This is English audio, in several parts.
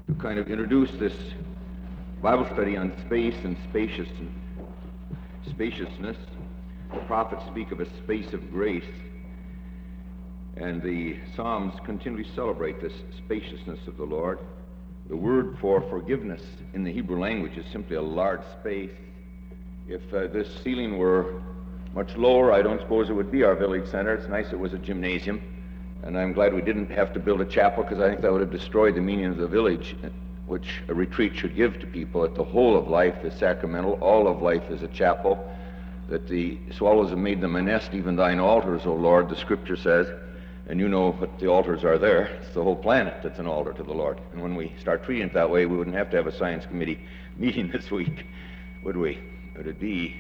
to kind of introduce this Bible study on space and spaciousness. The prophets speak of a space of grace, and the Psalms continually celebrate this spaciousness of the Lord. The word for forgiveness in the Hebrew language is simply a large space. If this ceiling were much lower, I don't suppose it would be our village center. It's nice it was a gymnasium, and I'm glad we didn't have to build a chapel, because I think that would have destroyed the meaning of the village, which a retreat should give to people, that the whole of life is sacramental, all of life is a chapel, that the swallows have made them a nest, even thine altars, O Lord, the Scripture says, and you know what the altars are there. It's the whole planet that's an altar to the Lord. And when we start treating it that way, we wouldn't have to have a science committee meeting this week, would we? It would be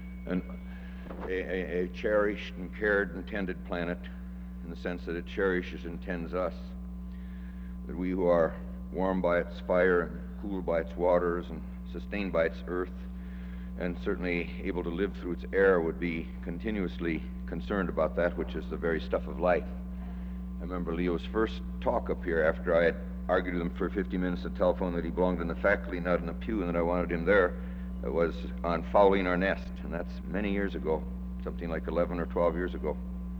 a cherished and cared and tended planet, in the sense that it cherishes and tends us, that we who are warmed by its fire and cooled by its waters and sustained by its earth, and certainly able to live through its air, would be continuously concerned about that which is the very stuff of life. I remember Leo's first talk up here, after I had argued with him for 50 minutes at the telephone that he belonged in the faculty, not in the pew, and that I wanted him there. It was on fouling our nest, and that's many years ago, something like 11 or 12 years ago.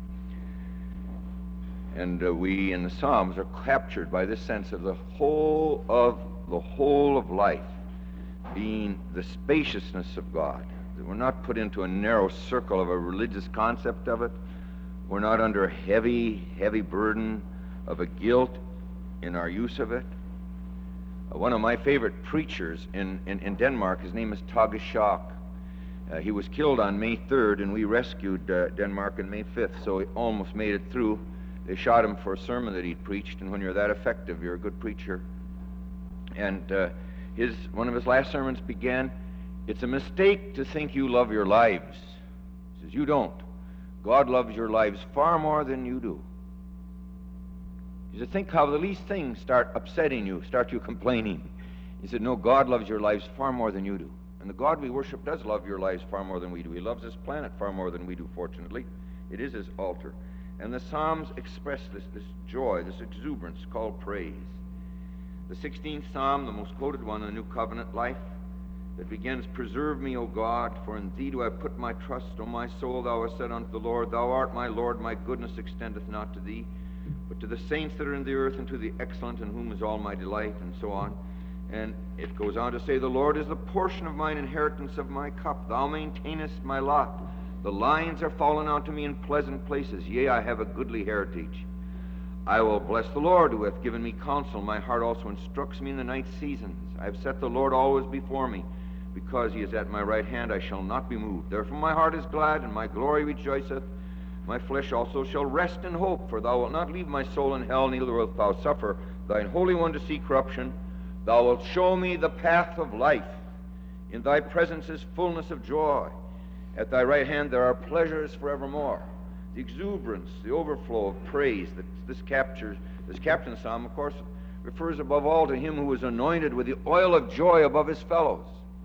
And we in the Psalms are captured by this sense of the whole of life being the spaciousness of God. That we're not put into a narrow circle of a religious concept of it. We're not under a heavy burden of a guilt in our use of it. One of my favorite preachers in Denmark, his name is Tage Schock. He was killed on May 3rd, and we rescued Denmark on May 5th, so he almost made it through. They shot him for a sermon that he'd preached, and when you're that effective, you're a good preacher. And one of his last sermons began, "It's a mistake to think you love your lives." He says, "You don't. God loves your lives far more than you do." He said, "Think how the least things start upsetting you, start you complaining." He said, "No, God loves your lives far more than you do. And the God we worship does love your lives far more than we do. He loves this planet far more than we do, fortunately. It is his altar." And the Psalms express this joy, this exuberance called praise. The 16th Psalm, the most quoted one in the New Covenant life, that begins, "Preserve me, O God, for in thee do I put my trust. O my soul, thou hast said unto the Lord, Thou art my Lord, my goodness extendeth not to thee, but to the saints that are in the earth, and to the excellent, in whom is all my delight," and so on. And it goes on to say, "The Lord is the portion of mine inheritance of my cup. Thou maintainest my lot. The lines are fallen unto me in pleasant places. Yea, I have a goodly heritage. I will bless the Lord, who hath given me counsel. My heart also instructs me in the night seasons. I have set the Lord always before me. Because he is at my right hand, I shall not be moved. Therefore my heart is glad, and my glory rejoiceth. My flesh also shall rest in hope, for thou wilt not leave my soul in hell, neither wilt thou suffer thine Holy One to see corruption. Thou wilt show me the path of life. In thy presence is fullness of joy. At thy right hand there are pleasures forevermore." The exuberance, the overflow of praise that this captain psalm, of course, refers above all to him who was anointed with the oil of joy above his fellows.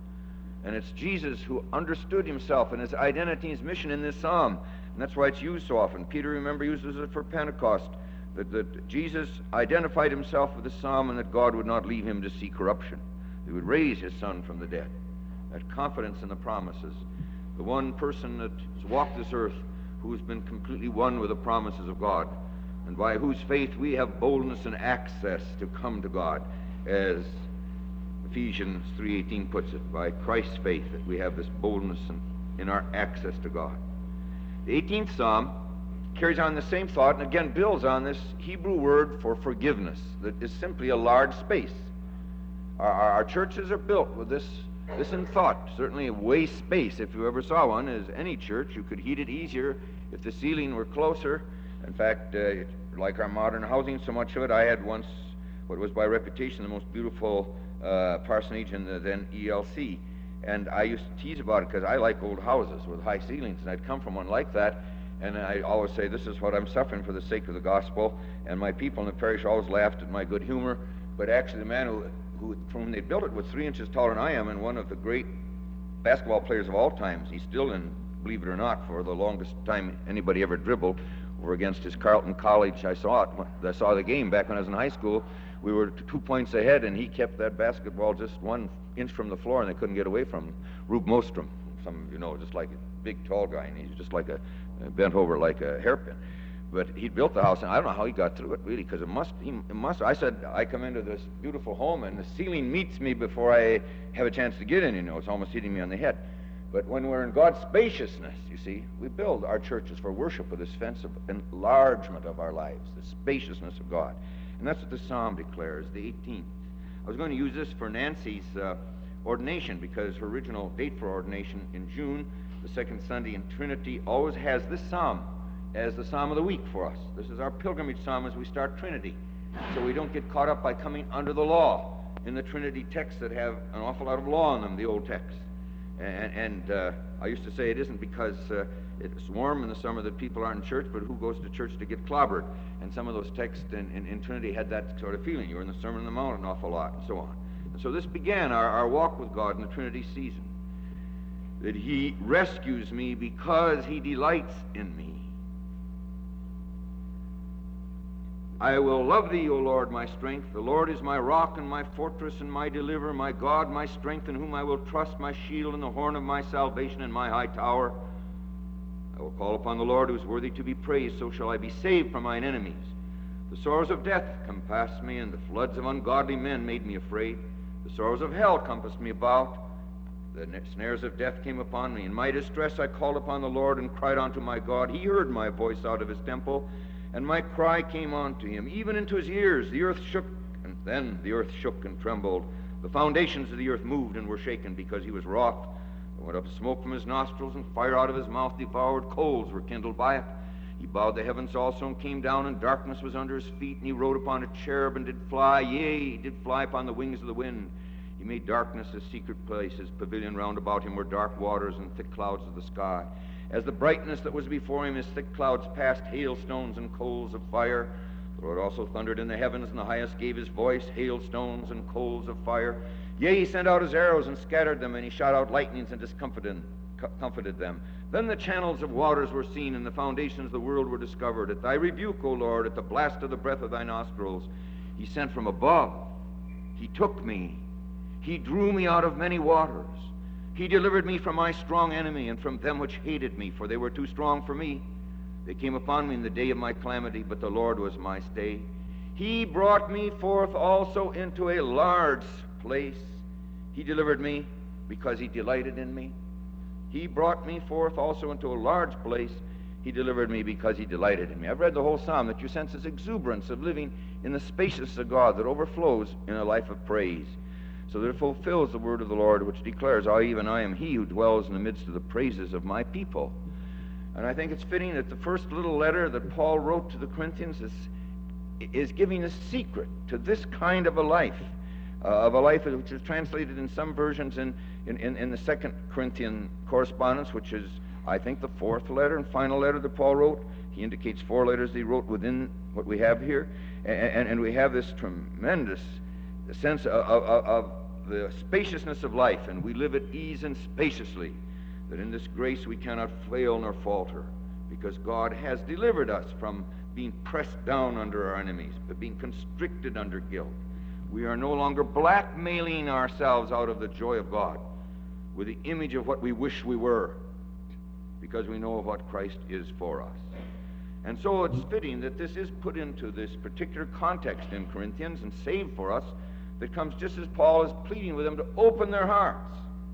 And it's Jesus who understood himself and his identity and his mission in this psalm. And that's why it's used so often. Peter, remember, uses it for Pentecost, that Jesus identified himself with the psalm, and that God would not leave him to see corruption. He would raise his Son from the dead. That confidence in the promises. The one person that has walked this earth who has been completely one with the promises of God, and by whose faith we have boldness and access to come to God, as Ephesians 3:18 puts it, by Christ's faith that we have this boldness in our access to God. The 18th Psalm carries on the same thought, and again builds on this Hebrew word for forgiveness that is simply a large space. Our churches are built with this in thought. Certainly a waste space, if you ever saw one, is any church. You could heat it easier if the ceiling were closer. In fact, like our modern housing, so much of it, I had once what was by reputation the most beautiful parsonage in the then ELC. And I used to tease about it because I like old houses with high ceilings, and I'd come from one like that, and I always say, "This is what I'm suffering for the sake of the gospel." And my people in the parish always laughed at my good humor, but actually the man who from whom they built it was 3 inches taller than I am, and one of the great basketball players of all times. He's still in, believe it or not, for the longest time anybody ever dribbled, over against his Carleton College. I saw the game back when I was in high school. We were 2 points ahead, and he kept that basketball just 1 inch from the floor, and they couldn't get away from him. Rube Mostrom, some of you know, just like a big, tall guy, and he's just like bent over like a hairpin. But he built the house, and I don't know how he got through it, really, because it must. I said, I come into this beautiful home, and the ceiling meets me before I have a chance to get in, you know. It's almost hitting me on the head. But when we're in God's spaciousness, you see, we build our churches for worship with this sense of enlargement of our lives, the spaciousness of God. And that's what the psalm declares, the 18th. I was going to use this for Nancy's ordination, because her original date for ordination in June, the second Sunday in Trinity, always has this psalm as the psalm of the week for us. This is our pilgrimage psalm as we start Trinity, so we don't get caught up by coming under the law in the Trinity texts that have an awful lot of law in them, the old texts. And I used to say it isn't because it's warm in the summer that people aren't in church, but who goes to church to get clobbered? And some of those texts in Trinity had that sort of feeling. You were in the Sermon on the Mount an awful lot, and so on. And so this began our walk with God in the Trinity season, that he rescues me because he delights in me. I will love thee, O Lord, my strength. The Lord is my rock and my fortress and my deliverer, my God, my strength, in whom I will trust, my shield and the horn of my salvation and my high tower. I will call upon the Lord, who is worthy to be praised, so shall I be saved from mine enemies. The sorrows of death compassed me, and the floods of ungodly men made me afraid. The sorrows of hell compassed me about. The snares of death came upon me. In my distress I called upon the Lord and cried unto my God. He heard my voice out of his temple, and my cry came unto him, even into his ears. The earth shook, and then the earth shook and trembled. The foundations of the earth moved and were shaken, because he was wroth. There went up smoke from his nostrils, and fire out of his mouth devoured. Coals were kindled by it. He bowed the heavens also, and came down, and darkness was under his feet. And he rode upon a cherub, and did fly, yea, he did fly upon the wings of the wind. He made darkness his secret place. His pavilion round about him were dark waters and thick clouds of the sky. As the brightness that was before him, his thick clouds passed, hailstones and coals of fire. The Lord also thundered in the heavens, and the highest gave his voice, hailstones and coals of fire. Yea, he sent out his arrows and scattered them, and he shot out lightnings and discomfited them. Then the channels of waters were seen, and the foundations of the world were discovered. At thy rebuke, O Lord, at the blast of the breath of thy nostrils, he sent from above. He took me. He drew me out of many waters. He delivered me from my strong enemy and from them which hated me, for they were too strong for me. They came upon me in the day of my calamity, but the Lord was my stay. He brought me forth also into a large place. He delivered me because he delighted in me. He brought me forth also into a large place. He delivered me because he delighted in me. I've read the whole psalm, that you sense this exuberance of living in the spaciousness of God that overflows in a life of praise, so that it fulfills the word of the Lord, which declares, I am he who dwells in the midst of the praises of my people. And I think it's fitting that the first little letter that Paul wrote to the Corinthians is giving a secret to this kind of a life which is translated in some versions in the Second Corinthian correspondence, which is, I think, the fourth letter and final letter that Paul wrote. He indicates 4 letters that he wrote within what we have here. And we have this tremendous sense of the spaciousness of life, and we live at ease and spaciously, that in this grace we cannot fail nor falter, because God has delivered us from being pressed down under our enemies, but being constricted under guilt. We are no longer blackmailing ourselves out of the joy of God with the image of what we wish we were, because we know what Christ is for us. And so it's fitting that this is put into this particular context in Corinthians and saved for us, that comes just as Paul is pleading with them to open their hearts,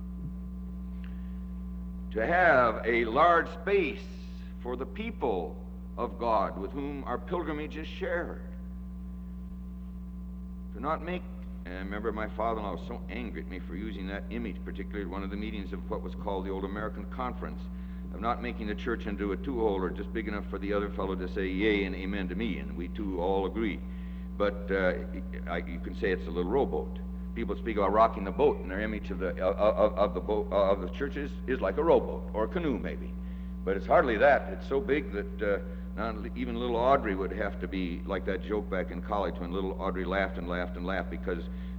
to have a large space for the people of God with whom our pilgrimage is shared. To not make, and I remember my father-in-law was so angry at me for using that image, particularly at one of the meetings of what was called the Old American Conference, of not making the church into a two-holer just big enough for the other fellow to say yea and amen to me, and we two all agree. But you can say it's a little rowboat. People speak about rocking the boat, and their image of the church is like a rowboat or a canoe, maybe. But it's hardly that. It's so big that not even little Audrey would have to be like that joke back in college when little Audrey laughed and laughed and laughed because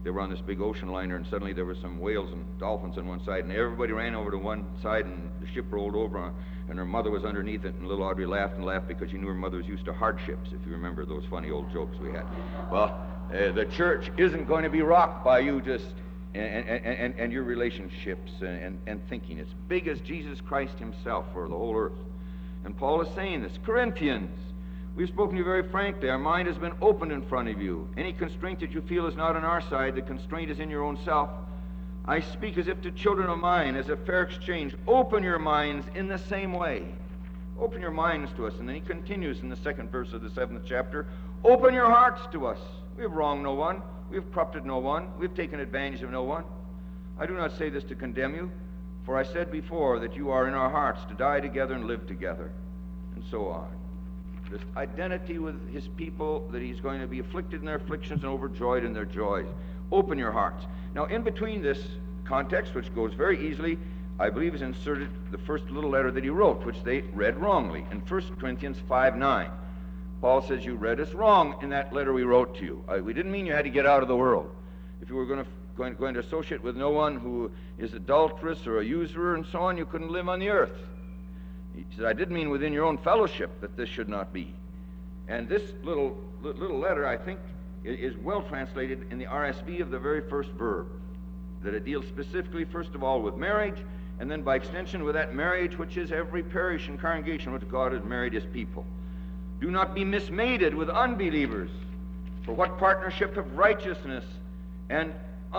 they were on this big ocean liner, and suddenly there were some whales and dolphins on one side, and everybody ran over to one side, and the ship rolled over, and her mother was underneath it, and little Audrey laughed and laughed because she knew her mother was used to hardships, if you remember those funny old jokes we had. Well, the church isn't going to be rocked by you just and your relationships and thinking. It's big as Jesus Christ himself for the whole earth. And Paul is saying this. Corinthians, we've spoken to you very frankly. Our mind has been opened in front of you. Any constraint that you feel is not on our side. The constraint is in your own self. I speak as if to children of mine, as a fair exchange. Open your minds in the same way. Open your minds to us. And then he continues in the 2nd verse of the 7th chapter. Open your hearts to us. We have wronged no one. We have corrupted no one. We have taken advantage of no one. I do not say this to condemn you, for I said before that you are in our hearts to die together and live together, and so on. This identity with his people, that he's going to be afflicted in their afflictions and overjoyed in their joys. Open your hearts. Now, in between this context, which goes very easily, I believe is inserted the first little letter that he wrote, which they read wrongly, in 1 Corinthians 5:9. Paul says, you read us wrong in that letter we wrote to you. We didn't mean you had to get out of the world. If you were going to associate with no one who is adulterous or a usurer and so on, you couldn't live on the earth. He said, I didn't mean within your own fellowship that this should not be. And this little letter, I think, is well translated in the RSV of the very first verb, that it deals specifically, first of all, with marriage, and then by extension with that marriage which is every parish and congregation which God has married his people. Do not be mismated with unbelievers, for what partnership of righteousness and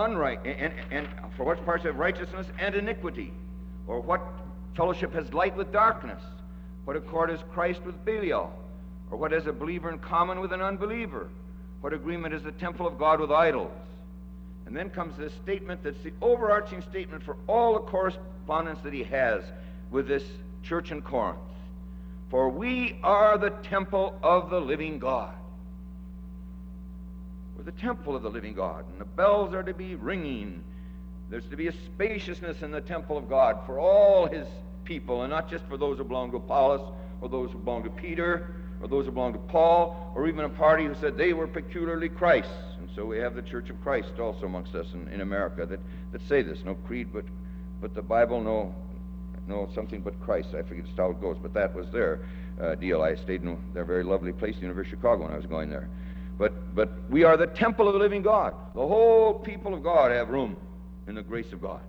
for what partnership of righteousness and iniquity, or what fellowship has light with darkness? What accord has Christ with Belial? Or what has a believer in common with an unbeliever? What agreement is the temple of God with idols? And then comes this statement that's the overarching statement for all the correspondence that he has with this church in Corinth. For we are the temple of the living God. We're the temple of the living God, and the bells are to be ringing. There's to be a spaciousness in the temple of God for all his people, and not just for those who belong to Apollos, or those who belong to Peter, or those who belong to Paul, or even a party who said they were peculiarly Christ's. And so we have the Church of Christ also amongst us in America that say this. No creed but the Bible, no something but Christ. I forget just how it goes, but that was their deal. I stayed in their very lovely place, the University of Chicago, when I was going there. But we are the temple of the living God. The whole people of God have room in the grace of God.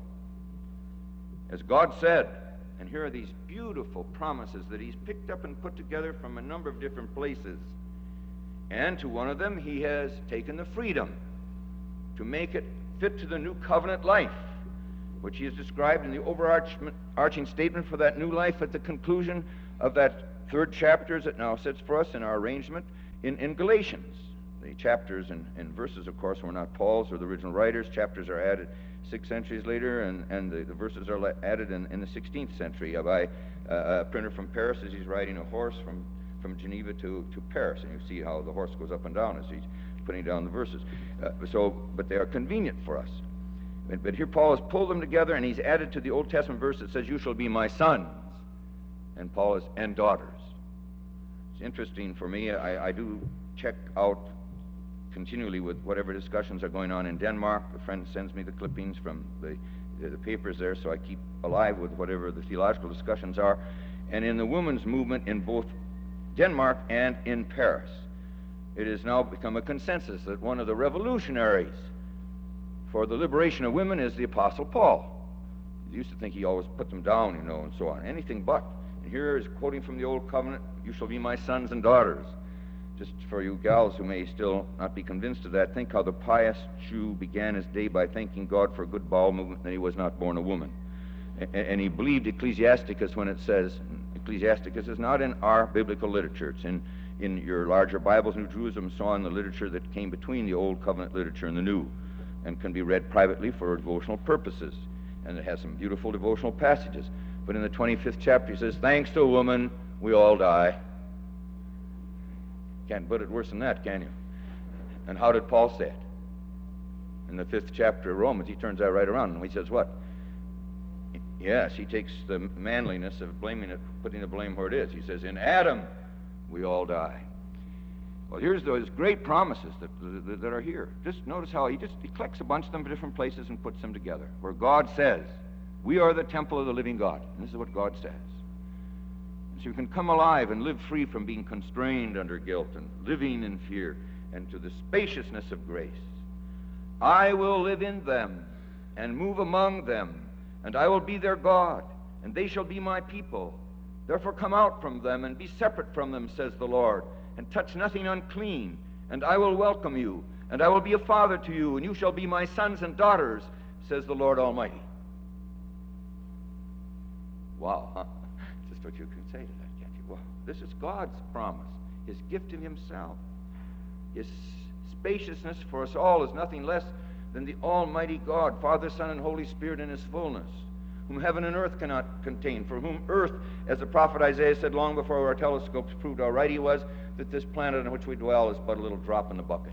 As God said, and here are these beautiful promises that he's picked up and put together from a number of different places. And to one of them, he has taken the freedom to make it fit to the new covenant life, which he has described in the overarching statement for that new life at the conclusion of that 3rd chapter, as it now sits for us in our arrangement in Galatians. The chapters and verses, of course, were not Paul's or the original writers. Chapters are added 6 centuries later, and the verses are added in the 16th century by a printer from Paris as he's riding a horse from Geneva to Paris. And you see how the horse goes up and down as he's putting down the verses. But they are convenient for us. But here Paul has pulled them together, and he's added to the Old Testament verse that says, you shall be my sons, and Paul is, and daughters. It's interesting for me. I do check out continually with whatever discussions are going on in Denmark. A friend sends me the clippings from the papers there, so I keep alive with whatever the theological discussions are. And in the women's movement in both Denmark and in Paris, it has now become a consensus that one of the revolutionaries for the liberation of women is the Apostle Paul. You used to think he always put them down, and so on. Anything but. And here is quoting from the Old Covenant, you shall be my sons and daughters. Just for you gals who may still not be convinced of that, think how the pious Jew began his day by thanking God for a good bowel movement that he was not born a woman. And he believed Ecclesiasticus when it says, Ecclesiasticus is not in our biblical literature. It's in your larger Bibles, New Jerusalem, so on, the literature that came between the Old Covenant literature and the New, and can be read privately for devotional purposes. And it has some beautiful devotional passages. But in the 25th chapter he says, thanks to a woman, we all die. Can't put it worse than that, can you? And how did Paul say it? In the 5th chapter of Romans, he turns that right around, and he says what? Yes, he takes the manliness of blaming it, putting the blame where it is. He says, in Adam, we all die. Well, here's those great promises that are here. Just notice how he collects a bunch of them from different places and puts them together, where God says, we are the temple of the living God. And this is what God says. And so you can come alive and live free from being constrained under guilt and living in fear, and to the spaciousness of grace. I will live in them and move among them, and I will be their God, and they shall be my people. Therefore come out from them and be separate from them, says the Lord, and touch nothing unclean, and I will welcome you, and I will be a father to you, and you shall be my sons and daughters, says the Lord Almighty. Wow, huh? Just what you can say to that, can't you? Wow, this is God's promise, his gift of himself. His spaciousness for us all is nothing less than the Almighty God, Father, Son, and Holy Spirit in his fullness, whom heaven and earth cannot contain, for whom earth, as the prophet Isaiah said long before our telescopes proved how right he was, that this planet in which we dwell is but a little drop in the bucket.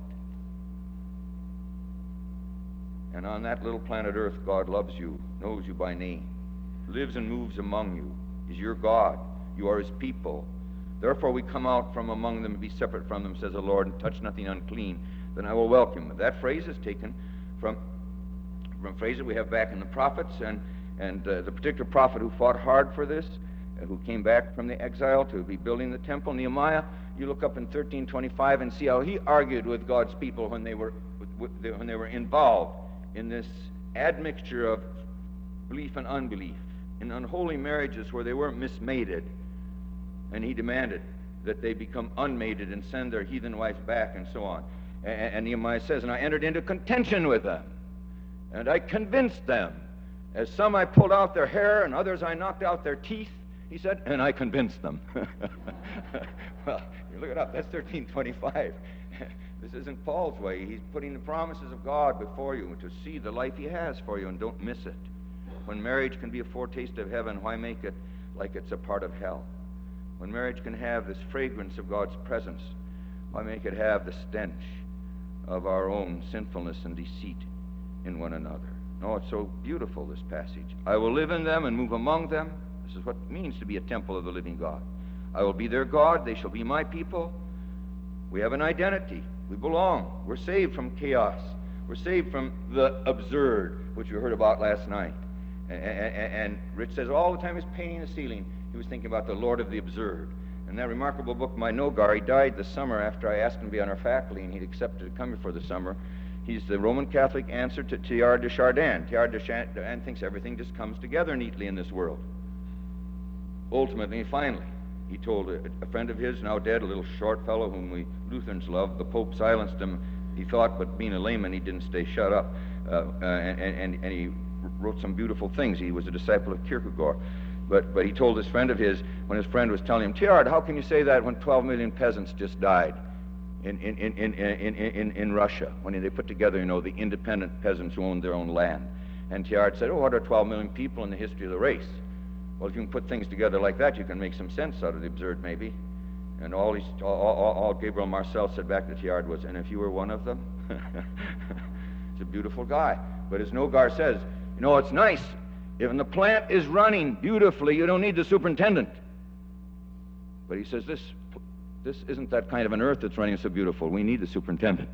And on that little planet earth, God loves you, knows you by name, lives and moves among you, is your God. You are his people. Therefore we come out from among them and be separate from them, says the Lord, and touch nothing unclean. Then I will welcome them. That phrase is taken from a phrase that we have back in the prophets, and the particular prophet who fought hard for this, who came back from the exile to be building the temple, Nehemiah. You look up in 13:25 and see how he argued with God's people when they were involved in this admixture of belief and unbelief, in unholy marriages where they weren't mismated. And he demanded that they become unmated and send their heathen wives back and so on. And Nehemiah says, and I entered into contention with them, and I convinced them. As some I pulled out their hair, and others I knocked out their teeth, he said, and I convinced them. Well, you look it up, that's 13:25. This isn't Paul's way. He's putting the promises of God before you to see the life he has for you, and don't miss it. When marriage can be a foretaste of heaven, why make it like it's a part of hell? When marriage can have this fragrance of God's presence, why make it have the stench of our own sinfulness and deceit in one another? No, it's so beautiful, this passage. I will live in them and move among them. This is what it means to be a temple of the living God. I will be their God. They shall be my people. We have an identity. We belong. We're saved from chaos. We're saved from the absurd, which we heard about last night. And Rich says all the time he's painting the ceiling, he was thinking about the Lord of the absurd. In that remarkable book, My Nogar, he died this summer after I asked him to be on our faculty, and he'd accepted to come here for the summer. He's the Roman Catholic answer to Teilhard de Chardin. Teilhard de Chardin thinks everything just comes together neatly in this world. Ultimately, finally, he told a friend of his, now dead, a little short fellow whom we Lutherans love, the Pope silenced him, he thought, but being a layman, he didn't stay shut up. And he wrote some beautiful things. He was a disciple of Kierkegaard. But he told this friend of his, when his friend was telling him, Teilhard, how can you say that when 12 million peasants just died in Russia, when they put together, the independent peasants who owned their own land? And Teilhard said, what are 12 million people in the history of the race? Well, if you can put things together like that, you can make some sense out of the absurd, maybe. And all Gabriel Marcel said back to Teilhard was, and if you were one of them? He's a beautiful guy. But as Nogar says, it's nice. If the plant is running beautifully, you don't need the superintendent. But he says, this isn't that kind of an earth that's running so beautiful. We need the superintendent.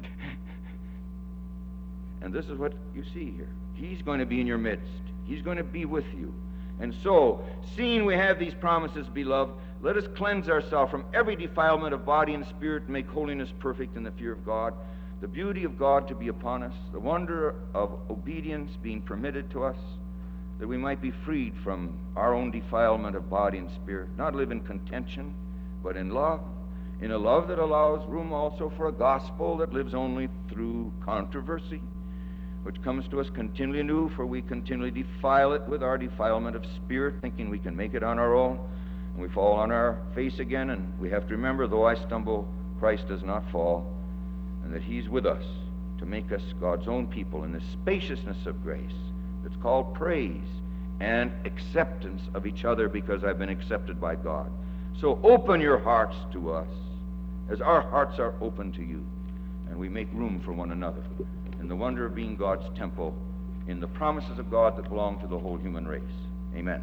And this is what you see here. He's going to be in your midst. He's going to be with you. And so, seeing we have these promises, beloved, let us cleanse ourselves from every defilement of body and spirit and make holiness perfect in the fear of God, the beauty of God to be upon us, the wonder of obedience being permitted to us, that we might be freed from our own defilement of body and spirit, not live in contention, but in love, in a love that allows room also for a gospel that lives only through controversy, which comes to us continually anew, for we continually defile it with our defilement of spirit, thinking we can make it on our own, and we fall on our face again, and we have to remember, though I stumble, Christ does not fall, and that he's with us to make us God's own people in the spaciousness of grace. It's called praise and acceptance of each other because I've been accepted by God. So open your hearts to us as our hearts are open to you, and we make room for one another in the wonder of being God's temple, in the promises of God that belong to the whole human race. Amen.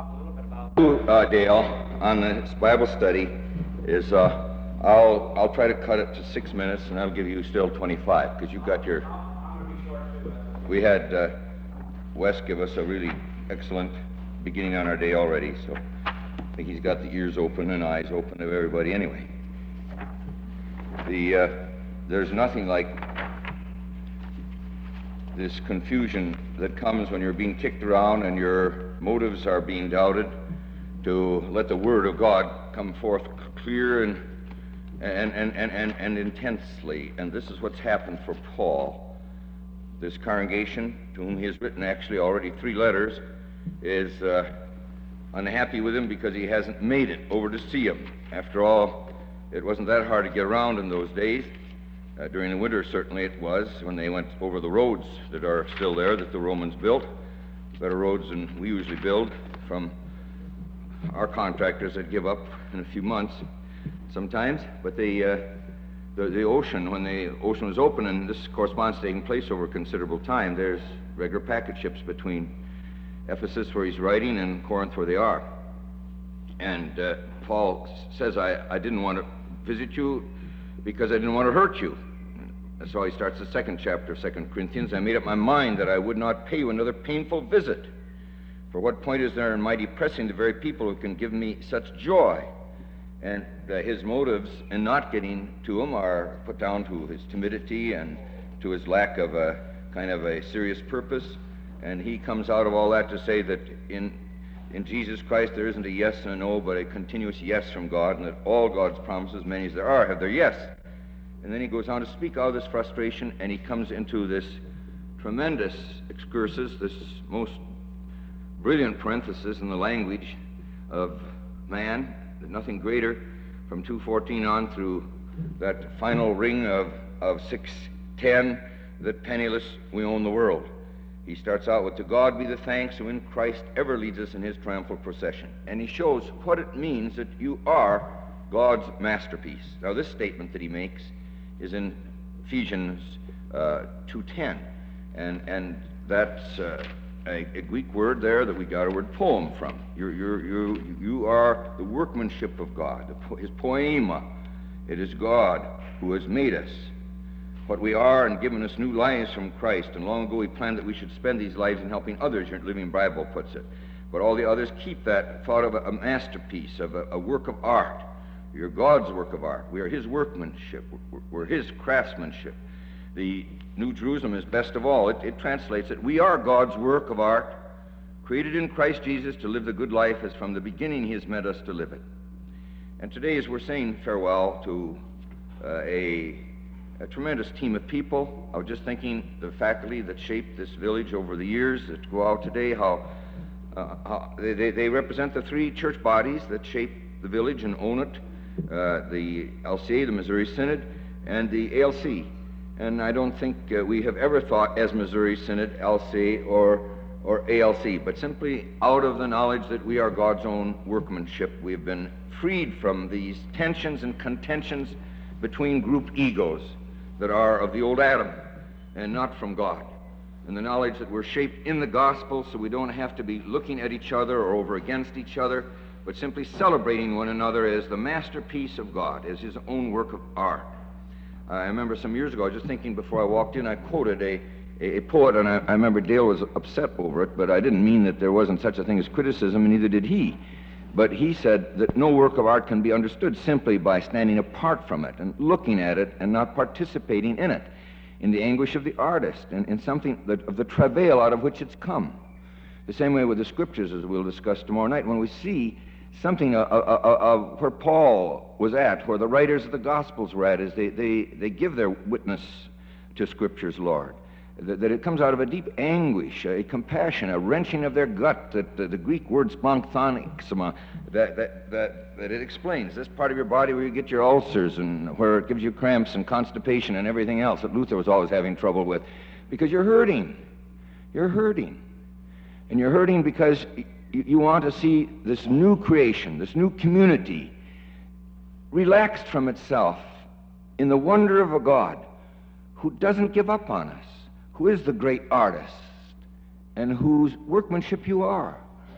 talk a little bit about... Dale, on this Bible study is I'll try to cut it to 6 minutes, and I'll give you still 25 because you've got your. We had Wes give us a really excellent beginning on our day already, so I think he's got the ears open and eyes open to everybody anyway. There's nothing like this confusion that comes when you're being kicked around and your motives are being doubted, to let the Word of God come forth clear and intensely. And this is what's happened for Paul. This congregation, to whom he has written actually already 3 letters, is unhappy with him because he hasn't made it over to see him. After all, it wasn't that hard to get around in those days. During the winter, certainly it was, when they went over the roads that are still there that the Romans built, better roads than we usually build from our contractors that give up in a few months sometimes. But the ocean, when the ocean was open, and this correspondence taking place over a considerable time, there's regular packet ships between Ephesus, where he's writing, and Corinth, where they are. And Paul says, I didn't want to visit you because I didn't want to hurt you. That's how he starts the 2nd chapter of 2 Corinthians. I made up my mind that I would not pay you another painful visit. For what point is there in my depressing the very people who can give me such joy? And his motives in not getting to him are put down to his timidity and to his lack of a kind of a serious purpose. And he comes out of all that to say that in Jesus Christ there isn't a yes and a no, but a continuous yes from God, and that all God's promises, many as there are, have their yes. And then he goes on to speak out of this frustration, and he comes into this tremendous excursus, this most brilliant parenthesis in the language of man, that nothing greater, from 2:14 on through that final ring of 6:10, that penniless we own the world. He starts out with, to God be the thanks who in Christ ever leads us in his triumphal procession. And he shows what it means that you are God's masterpiece. Now this statement that he makes is in Ephesians 2:10. And that's a Greek word there that we got a word poem from. You are the workmanship of God, his poema. It is God who has made us what we are and given us new lives from Christ. And long ago he planned that we should spend these lives in helping others, your Living Bible puts it. But all the others keep that thought of a masterpiece, of a work of art. You're God's work of art. We are his workmanship. We're his craftsmanship. The New Jerusalem is best of all. It translates it. We are God's work of art, created in Christ Jesus to live the good life as from the beginning he has meant us to live it. And today, as we're saying farewell to a tremendous team of people, I was just thinking the faculty that shaped this village over the years that go out today, how they represent the 3 church bodies that shape the village and own it, the LCA, the Missouri Synod, and the ALC. And I don't think we have ever thought as Missouri Synod, LCA, or ALC, but simply out of the knowledge that we are God's own workmanship. We have been freed from these tensions and contentions between group egos that are of the old Adam and not from God. And the knowledge that we're shaped in the gospel, so we don't have to be looking at each other or over against each other, but simply celebrating one another as the masterpiece of God, as his own work of art. I remember some years ago, I was just thinking before I walked in, I quoted a poet, and I remember Dale was upset over it, but I didn't mean that there wasn't such a thing as criticism, and neither did he. But he said that no work of art can be understood simply by standing apart from it and looking at it and not participating in it, in the anguish of the artist, and in something of the travail out of which it's come. The same way with the Scriptures, as we'll discuss tomorrow night, when we see something of where Paul was at, where the writers of the Gospels were at, as they give their witness to Scriptures, Lord. That it comes out of a deep anguish, a compassion, a wrenching of their gut, that the Greek word sponchthonixma, that it explains this part of your body where you get your ulcers and where it gives you cramps and constipation and everything else that Luther was always having trouble with, because you're hurting. You're hurting. And you're hurting because you want to see this new creation, this new community, relaxed from itself in the wonder of a God who doesn't give up on us, who is the great artist, and whose workmanship you are.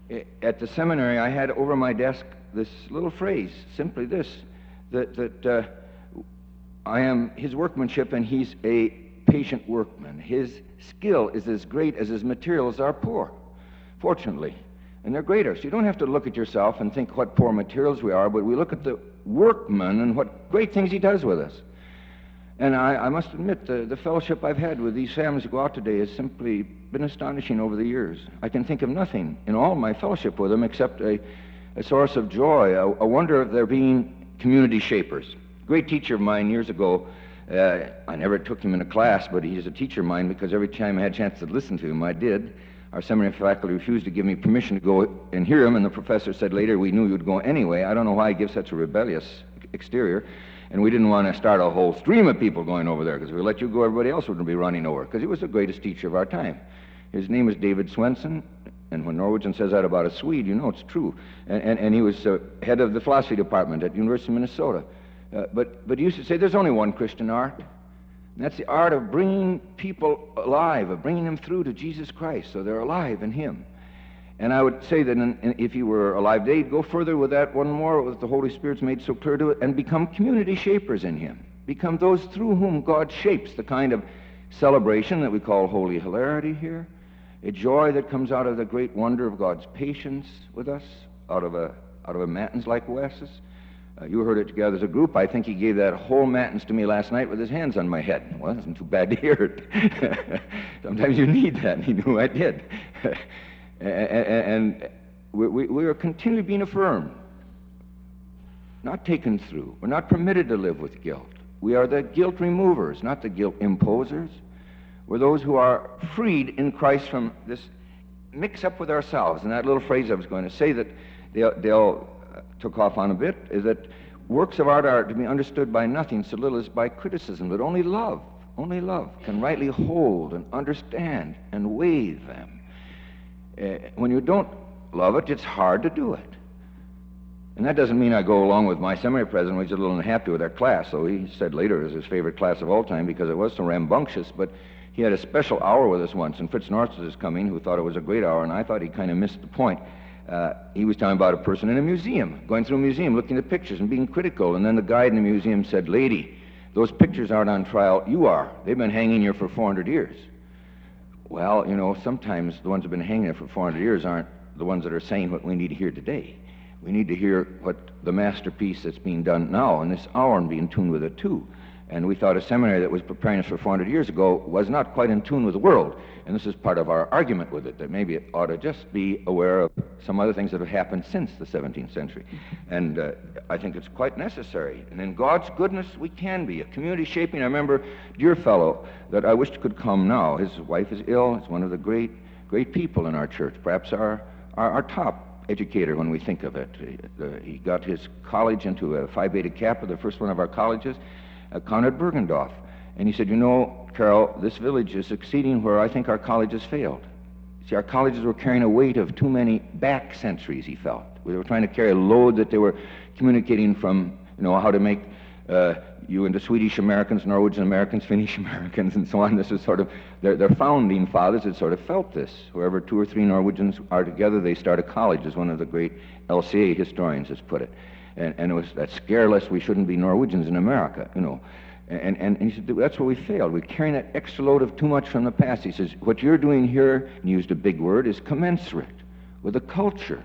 At the seminary, I had over my desk this little phrase, simply this, that I am his workmanship and he's a patient workman. His skill is as great as his materials are poor, fortunately. And they're greater. So you don't have to look at yourself and think what poor materials we are, but we look at the workman and what great things he does with us. And I must admit, the fellowship I've had with these families who go out today has simply been astonishing over the years. I can think of nothing in all my fellowship with them except a source of joy, a wonder of their being community shapers. A great teacher of mine years ago, I never took him in a class, but he's a teacher of mine because every time I had a chance to listen to him, I did. Our seminary faculty refused to give me permission to go and hear him, and the professor said later, we knew you'd go anyway. I don't know why he gives such a rebellious exterior. And we didn't want to start a whole stream of people going over there, because if we let you go, everybody else would be running over, because he was the greatest teacher of our time. His name is David Swenson, and when Norwegian says that about a Swede, you know it's true. And he was head of the philosophy department at University of Minnesota. But he used to say there's only one Christian art, and that's the art of bringing people alive, of bringing them through to Jesus Christ, so they're alive in him. And I would say that if you were alive today, go further with that one more, what the Holy Spirit's made so clear to it, and become community shapers in him. Become those through whom God shapes the kind of celebration that we call holy hilarity here, a joy that comes out of the great wonder of God's patience with us, out of a matins like Wes's. You heard it together as a group. I think he gave that whole matins to me last night with his hands on my head. Well, it wasn't too bad to hear it. Sometimes you need that, and he knew I did. And we are continually being affirmed, not taken through. We're not permitted to live with guilt. We are the guilt removers, not the guilt imposers. We're those who are freed in Christ from this mix-up with ourselves. And that little phrase I was going to say that Dale took off on a bit is that works of art are to be understood by nothing so little as by criticism, but only love can rightly hold and understand and weigh them. When you don't love it, it's hard to do it. And that doesn't mean I go along with my seminary president, who's a little unhappy with our class. So he said later it was his favorite class of all time because it was so rambunctious. But he had a special hour with us once, and Fritz Norris was coming, who thought it was a great hour, and I thought he kind of missed the point. He was talking about a person in a museum, going through a museum, looking at pictures and being critical. And then the guide in the museum said, "Lady, those pictures aren't on trial. You are. They've been hanging here for 400 years. Well, you know, sometimes the ones that have been hanging there for 400 years aren't the ones that are saying what we need to hear today. We need to hear what the masterpiece that's being done now in this hour and be in tune with it too. And we thought a seminary that was preparing us for 400 years ago was not quite in tune with the world. And this is part of our argument with it, that maybe it ought to just be aware of some other things that have happened since the 17th century. And I think it's quite necessary. And in God's goodness, we can be. A community shaping, I remember a dear fellow that I wished could come now. His wife is ill. He's one of the great people in our church, perhaps our top educator when we think of it. He got his college into a Phi Beta Kappa, the first one of our colleges, Conrad Bergendorf. And he said, "You know, Carol, this village is succeeding where I think our colleges failed. See, our colleges were carrying a weight of too many back centuries," he felt. We were trying to carry a load that they were communicating from, you know, how to make you into Swedish Americans, Norwegian Americans, Finnish Americans, and so on. This is sort of, their founding fathers had sort of felt this. Wherever 2 or 3 Norwegians are together, they start a college, as one of the great LCA historians has put it. And it was that scare lest we shouldn't be Norwegians in America, you know. And he said, that's where we failed. We're carrying that extra load of too much from the past. He says, what you're doing here, and he used a big word, is commensurate with the culture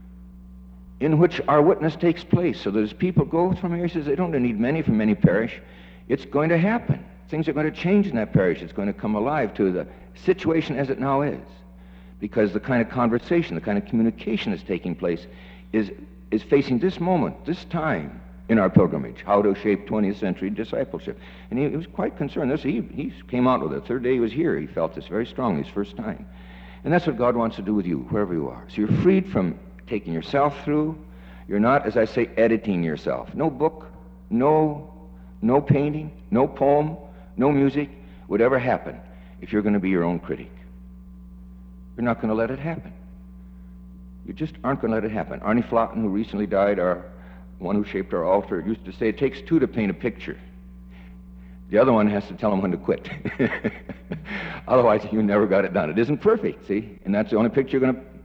in which our witness takes place. So that as people go from here, he says, they don't need many from any parish. It's going to happen. Things are going to change in that parish. It's going to come alive to the situation as it now is. Because the kind of conversation, the kind of communication that's taking place is facing this moment, this time in our pilgrimage, how to shape 20th century discipleship. And he was quite concerned. He came out with it. The third day he was here, he felt this very strongly, his first time. And that's what God wants to do with you, wherever you are. So you're freed from taking yourself through. You're not, as I say, editing yourself. No book, no painting, no poem, no music would ever happen if you're going to be your own critic. You're not going to let it happen. You just aren't going to let it happen. Arne Flaten, who recently died, one who shaped our altar, used to say it takes 2 to paint a picture. The other one has to tell him when to quit. Otherwise, you never got it done. It isn't perfect, see? And that's the only picture you're going to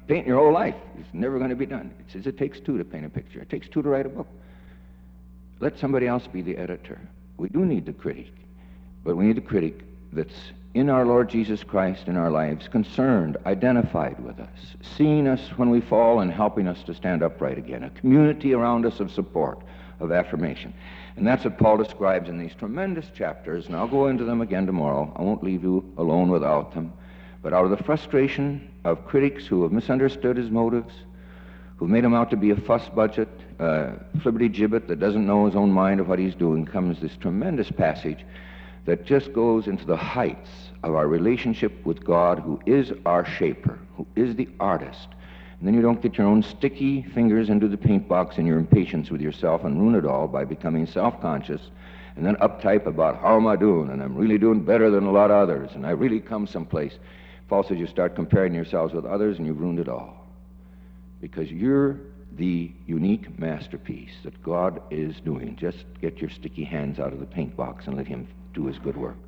paint your whole life. It's never going to be done. It says it takes two to paint a picture. It takes two to write a book. Let somebody else be the editor. We do need the critic, but we need a critic that's in our Lord Jesus Christ in our lives, concerned, identified with us, seeing us when we fall and helping us to stand upright again, a community around us of support, of affirmation. And that's what Paul describes in these tremendous chapters, and I'll go into them again tomorrow. I won't leave you alone without them. But out of the frustration of critics who have misunderstood his motives, who've made him out to be a fuss budget, flibberty-gibbet that doesn't know his own mind of what he's doing, comes this tremendous passage that just goes into the heights of our relationship with God, who is our shaper, who is the artist. And then you don't get your own sticky fingers into the paint box and your impatience with yourself and ruin it all by becoming self-conscious and then uptight about how am I doing, and I'm really doing better than a lot of others, and I really come someplace. Paul says you start comparing yourselves with others and you've ruined it all, because you're the unique masterpiece that God is doing. Just get your sticky hands out of the paint box and let him do his good work.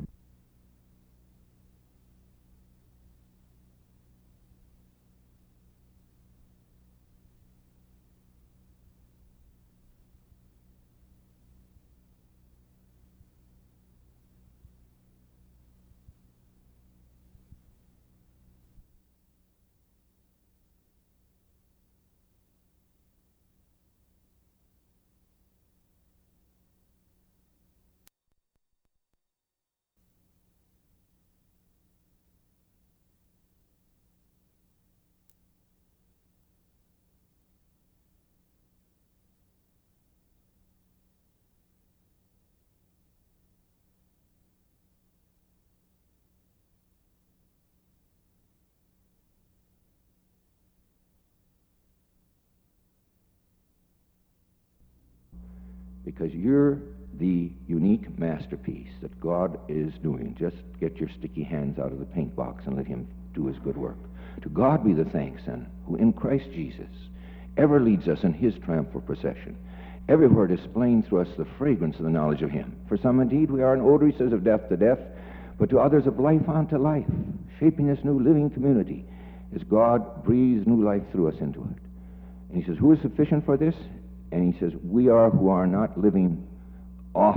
Because you're the unique masterpiece that God is doing. Just get your sticky hands out of the paint box and let him do his good work. To God be the thanks, then, who in Christ Jesus ever leads us in his triumphal procession, everywhere displaying through us the fragrance of the knowledge of him. For some indeed we are an odor, he says, of death to death, but to others of life unto life, shaping this new living community as God breathes new life through us into it. And he says, who is sufficient for this? And he says, we are who are not living off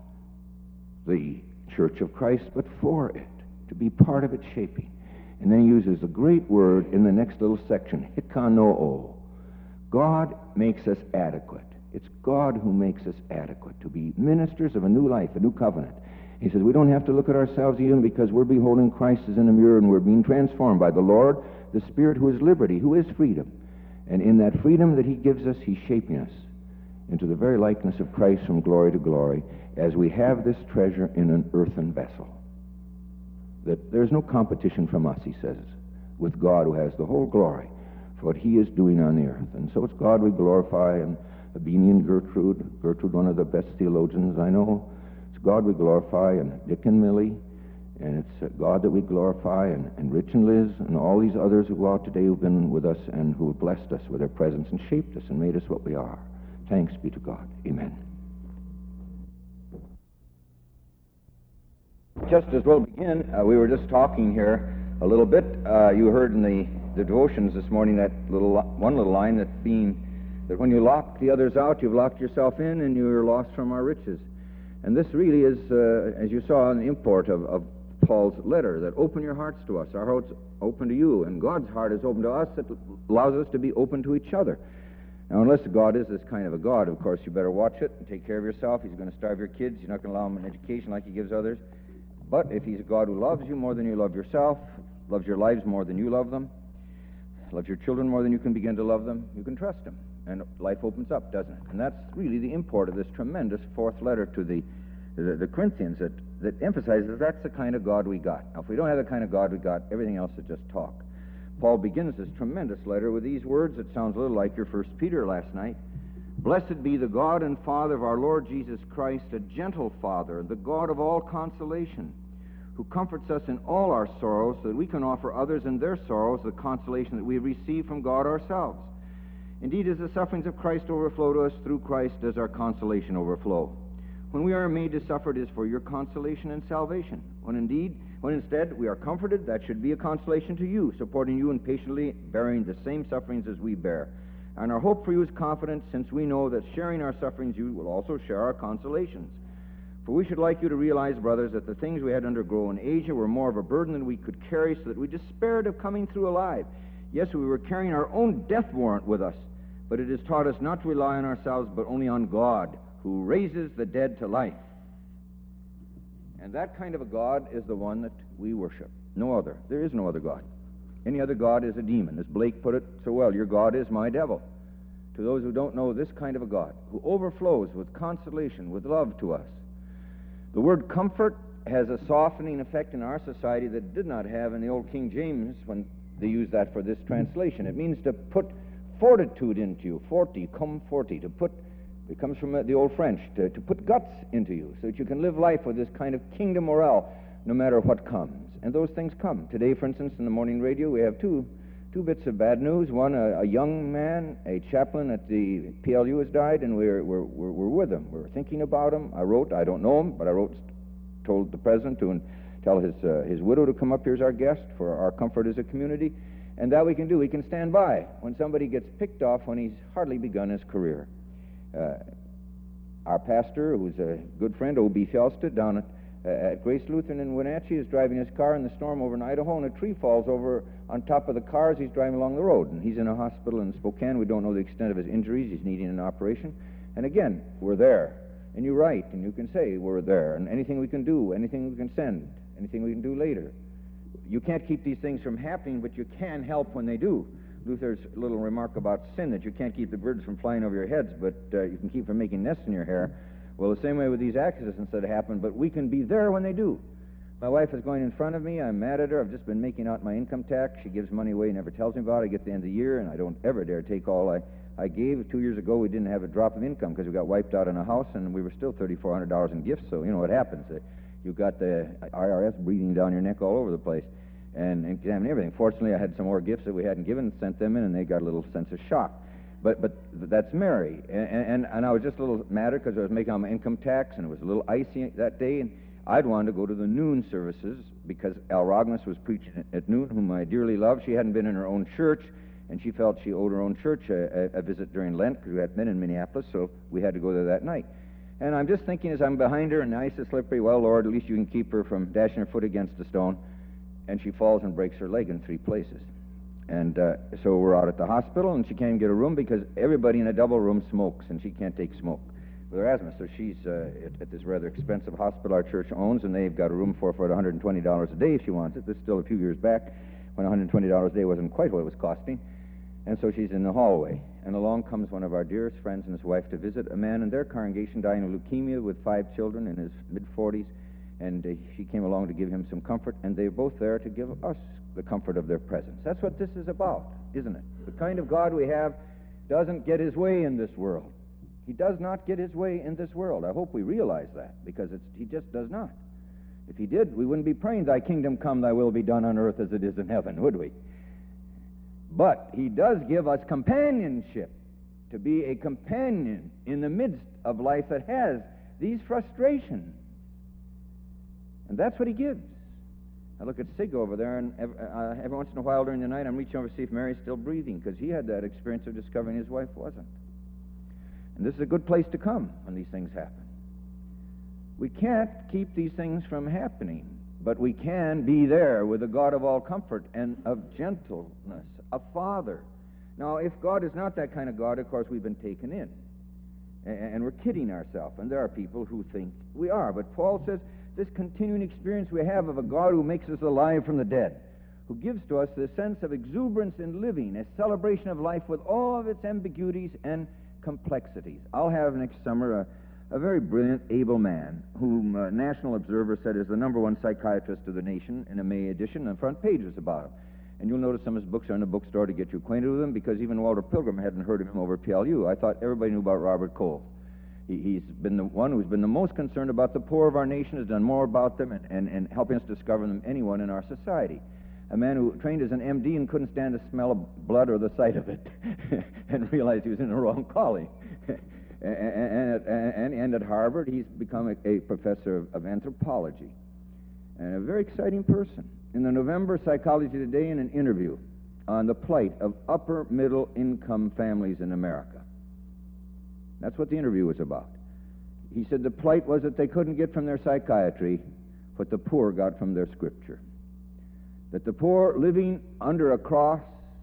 the church of Christ, but for it, to be part of its shaping. And then he uses the great word in the next little section, hikanoo. God makes us adequate. It's God who makes us adequate to be ministers of a new life, a new covenant. He says we don't have to look at ourselves even because we're beholding Christ as in a mirror and we're being transformed by the Lord, the Spirit who is liberty, who is freedom. And in that freedom that he gives us, he's shaping us into the very likeness of Christ from glory to glory as we have this treasure in an earthen vessel. That there's no competition from us, he says, with God who has the whole glory for what he is doing on the earth. And so it's God we glorify, and Abini and Gertrude, one of the best theologians I know. It's God we glorify, and Dick and Millie, and it's God that we glorify, and Rich and Liz, and all these others who go out today who've been with us and who have blessed us with their presence and shaped us and made us what we are. Thanks be to God. Amen. Just as we'll begin, we were just talking here a little bit. You heard in the devotions this morning that one little line that when you lock the others out, you've locked yourself in and you're lost from our riches. And this really is, as you saw in the import of Paul's letter, that open your hearts to us. Our heart's open to you, and God's heart is open to us. That allows us to be open to each other. Now, unless God is this kind of a God, of course, you better watch it and take care of yourself. He's going to starve your kids. You're not going to allow them an education like he gives others. But if he's a God who loves you more than you love yourself, loves your lives more than you love them, loves your children more than you can begin to love them, you can trust him. And life opens up, doesn't it? And that's really the import of this tremendous fourth letter to the Corinthians that emphasizes that's the kind of God we got. Now, if we don't have the kind of God we got, everything else is just talk. Paul begins this tremendous letter with these words that sounds a little like your 1 Peter last night. Blessed be the God and Father of our Lord Jesus Christ, a gentle Father, the God of all consolation, who comforts us in all our sorrows so that we can offer others in their sorrows the consolation that we receive from God ourselves. Indeed, as the sufferings of Christ overflow to us through Christ, does our consolation overflow. When we are made to suffer, it is for your consolation and salvation. When instead we are comforted, that should be a consolation to you, supporting you and patiently bearing the same sufferings as we bear. And our hope for you is confident, since we know that sharing our sufferings, you will also share our consolations. For we should like you to realize, brothers, that the things we had to undergo in Asia were more of a burden than we could carry, so that we despaired of coming through alive. Yes, we were carrying our own death warrant with us, but it has taught us not to rely on ourselves, but only on God, who raises the dead to life. And that kind of a God is the one that we worship. No other. There is no other God. Any other God is a demon. As Blake put it so well, your God is my devil. To those who don't know this kind of a God, who overflows with consolation, with love to us. The word comfort has a softening effect in our society that it did not have in the old King James when they used that for this translation. It means to put fortitude into you, forti, cum forti, to put, it comes from the old French, to put guts into you so that you can live life with this kind of kingdom morale no matter what comes. And those things come. Today, for instance, in the morning radio, we have two bits of bad news. One, a young man, a chaplain at the PLU has died, and we're with him. We're thinking about him. I don't know him, but I told the president to tell his widow to come up here as our guest for our comfort as a community. And that we can do. We can stand by when somebody gets picked off when he's hardly begun his career. Our pastor, who's a good friend, O.B. Fjellstedt, down at Grace Lutheran in Wenatchee, is driving his car in the storm over in Idaho, and a tree falls over on top of the car as he's driving along the road. And he's in a hospital in Spokane. We don't know the extent of his injuries. He's needing an operation. And again, we're there. And you write, and you can say we're there. And anything we can do, anything we can send, anything we can do later. You can't keep these things from happening, but you can help when they do. Luther's little remark about sin, that you can't keep the birds from flying over your heads, but you can keep from making nests in your hair. Well, the same way with these accidents that happen, but we can be there when they do. My wife is going in front of me. I'm mad at her. I've just been making out my income tax. She gives money away, never tells me about it. I get to the end of the year, and I don't ever dare take all I gave. 2 years ago, we didn't have a drop of income because we got wiped out in a house, and we were still $3,400 in gifts, so you know what happens. You've got the IRS breathing down your neck all over the place and examining everything. Fortunately, I had some more gifts that we hadn't given and sent them in, and they got a little sense of shock. But that's Mary. And I was just a little madder because I was making out my income tax, and it was a little icy that day, and I'd wanted to go to the noon services because Al Rognes was preaching at noon, whom I dearly loved. She hadn't been in her own church, and she felt she owed her own church a visit during Lent because we hadn't been in Minneapolis, so we had to go there that night. And I'm just thinking as I'm behind her, and the ice is slippery, well, Lord, at least you can keep her from dashing her foot against a stone. And she falls and breaks her leg in 3 places. And so we're out at the hospital, and she can't get a room because everybody in a double room smokes, and she can't take smoke with her asthma. So she's at this rather expensive hospital our church owns, and they've got a room for $120 a day if she wants it. This is still a few years back when $120 a day wasn't quite what it was costing. And so she's in the hallway, and along comes one of our dearest friends and his wife to visit a man in their congregation dying of leukemia with 5 children in his mid-40s. And she came along to give him some comfort, and they're both there to give us the comfort of their presence. That's what this is about, isn't it? The kind of God we have doesn't get his way in this world. He does not get his way in this world. I hope we realize that, because he just does not. If he did, we wouldn't be praying, thy kingdom come, thy will be done on earth as it is in heaven, would we? But he does give us companionship, to be a companion in the midst of life that has these frustrations. And that's what he gives. I look at Sig over there, and every once in a while during the night, I'm reaching over to see if Mary's still breathing, because he had that experience of discovering his wife wasn't. And this is a good place to come when these things happen. We can't keep these things from happening, but we can be there with the God of all comfort and of gentleness, a Father. Now, if God is not that kind of God, of course, we've been taken in. And we're kidding ourselves, and there are people who think we are. But Paul says, this continuing experience we have of a God who makes us alive from the dead, who gives to us this sense of exuberance in living, a celebration of life with all of its ambiguities and complexities. I'll have next summer a very brilliant, able man, whom National Observer said is the #1 psychiatrist of the nation in a May edition, and the front page was about him. And you'll notice some of his books are in the bookstore to get you acquainted with him, because even Walter Pilgrim hadn't heard of him over at PLU. I thought everybody knew about Robert Cole. He's been the one who's been the most concerned about the poor of our nation, has done more about them and helping us discover them than anyone in our society. A man who trained as an MD and couldn't stand the smell of blood or the sight of it and realized he was in the wrong calling. And at Harvard, he's become a professor of anthropology, and a very exciting person. In the November Psychology Today, in an interview on the plight of upper middle income families in America. That's what the interview was about. He said the plight was that they couldn't get from their psychiatry what the poor got from their scripture. That the poor, living under a cross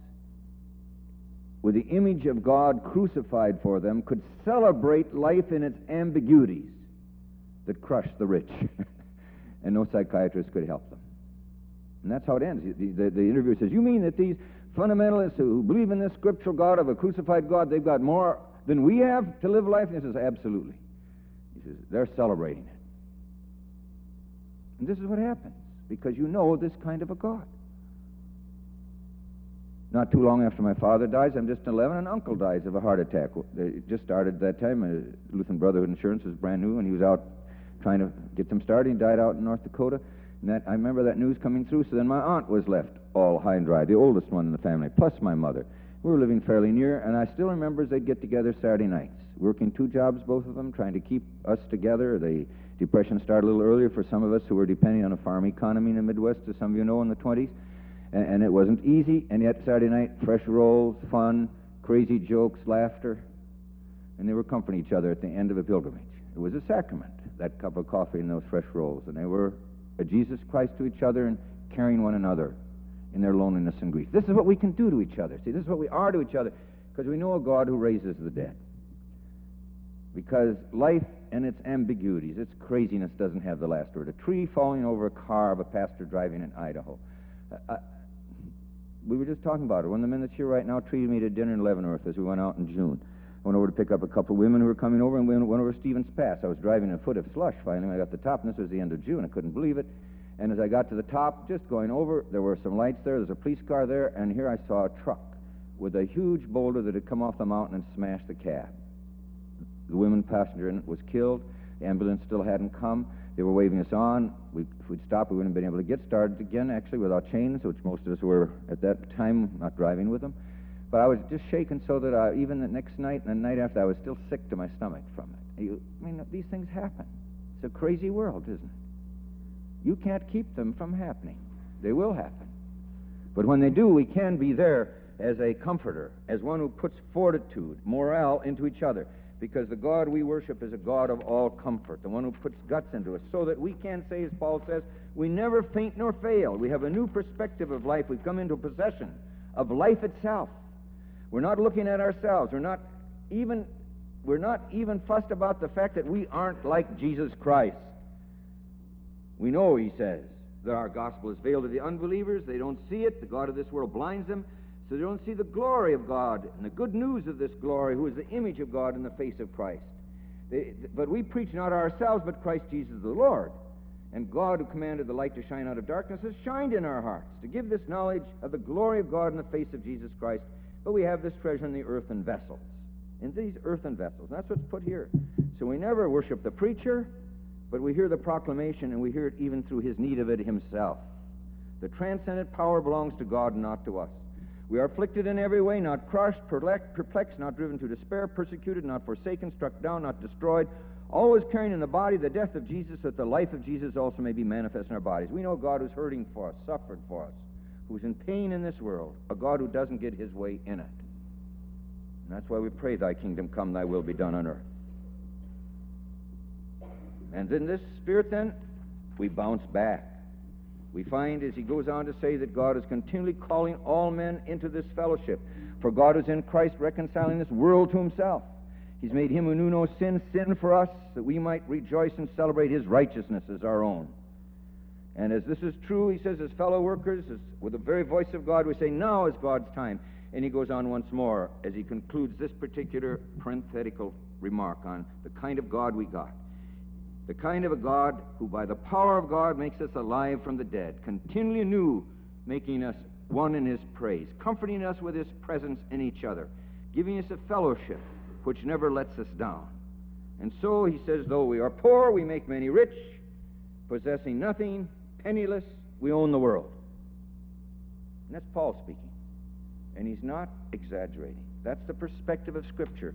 with the image of God crucified for them, could celebrate life in its ambiguities that crush the rich. And no psychiatrist could help them. And that's how it ends. The interviewer says, you mean that these fundamentalists who believe in this scriptural God of a crucified God, they've got more than we have to live life? And he says, absolutely. He says, they're celebrating it. And this is what happens, because you know this kind of a God. Not too long after my father dies, I'm just 11, an uncle dies of a heart attack. They just started at that time. Lutheran Brotherhood Insurance was brand new, and he was out trying to get them started. He died out in North Dakota. And I remember that news coming through. So then my aunt was left all high and dry, the oldest one in the family, plus my mother. We were living fairly near, and I still remember they'd get together Saturday nights, working 2 jobs, both of them, trying to keep us together. The Depression started a little earlier for some of us who were depending on a farm economy in the Midwest, as some of you know, in the 20s. And it wasn't easy, and yet Saturday night, fresh rolls, fun, crazy jokes, laughter, and they were comforting each other at the end of a pilgrimage. It was a sacrament, that cup of coffee and those fresh rolls, and they were a Jesus Christ to each other and carrying one another in their loneliness and grief. This is what we can do to each other. See, this is what we are to each other, because we know a God who raises the dead. Because life and its ambiguities, its craziness doesn't have the last word. A tree falling over a car of a pastor driving in Idaho. We were just talking about it. One of the men that's here right now treated me to dinner in Leavenworth as we went out in June. I went over to pick up a couple of women who were coming over, and we went over Stevens Pass. I was driving a foot of slush finally when I got to the top, and this was the end of June. I couldn't believe it. And as I got to the top, just going over, there were some lights there. There's a police car there, and here I saw a truck with a huge boulder that had come off the mountain and smashed the cab. The women passenger in it was killed. The ambulance still hadn't come. They were waving us on. If we'd stopped, we wouldn't have been able to get started again, actually, without chains, which most of us were at that time not driving with them. But I was just shaken so that even the next night and the night after, I was still sick to my stomach from it. I mean, these things happen. It's a crazy world, isn't it? You can't keep them from happening. They will happen. But when they do, we can be there as a comforter, as one who puts fortitude, morale into each other. Because the God we worship is a God of all comfort, the one who puts guts into us, so that we can say, as Paul says, we never faint nor fail. We have a new perspective of life. We've come into possession of life itself. We're not looking at ourselves. We're not even fussed about the fact that we aren't like Jesus Christ. We know, he says, that our gospel is veiled to the unbelievers. They don't see it. The God of this world blinds them. So they don't see the glory of God and the good news of this glory, who is the image of God in the face of Christ. But we preach not ourselves, but Christ Jesus the Lord. And God, who commanded the light to shine out of darkness, has shined in our hearts to give this knowledge of the glory of God in the face of Jesus Christ. But we have this treasure in the earthen vessels. In these earthen vessels. That's what's put here. So we never worship the preacher, but we hear the proclamation, and we hear it even through his need of it himself. The transcendent power belongs to God, not to us. We are afflicted in every way, not crushed, perplexed, not driven to despair, persecuted, not forsaken, struck down, not destroyed, always carrying in the body the death of Jesus, that the life of Jesus also may be manifest in our bodies. We know God who's hurting for us, suffered for us, who's in pain in this world, a God who doesn't get his way in it. And that's why we pray, thy kingdom come, thy will be done on earth. And in this spirit, then, we bounce back. We find, as he goes on to say, that God is continually calling all men into this fellowship. For God is in Christ reconciling this world to himself. He's made him who knew no sin for us, that we might rejoice and celebrate his righteousness as our own. And as this is true, he says, as fellow workers, with the very voice of God, we say, now is God's time. And he goes on once more as he concludes this particular parenthetical remark on the kind of God we got. The kind of a God who by the power of God makes us alive from the dead, continually anew making us one in his praise, comforting us with his presence in each other, giving us a fellowship which never lets us down. And so he says, though we are poor, we make many rich, possessing nothing, penniless, we own the world. And that's Paul speaking. And he's not exaggerating. That's the perspective of Scripture.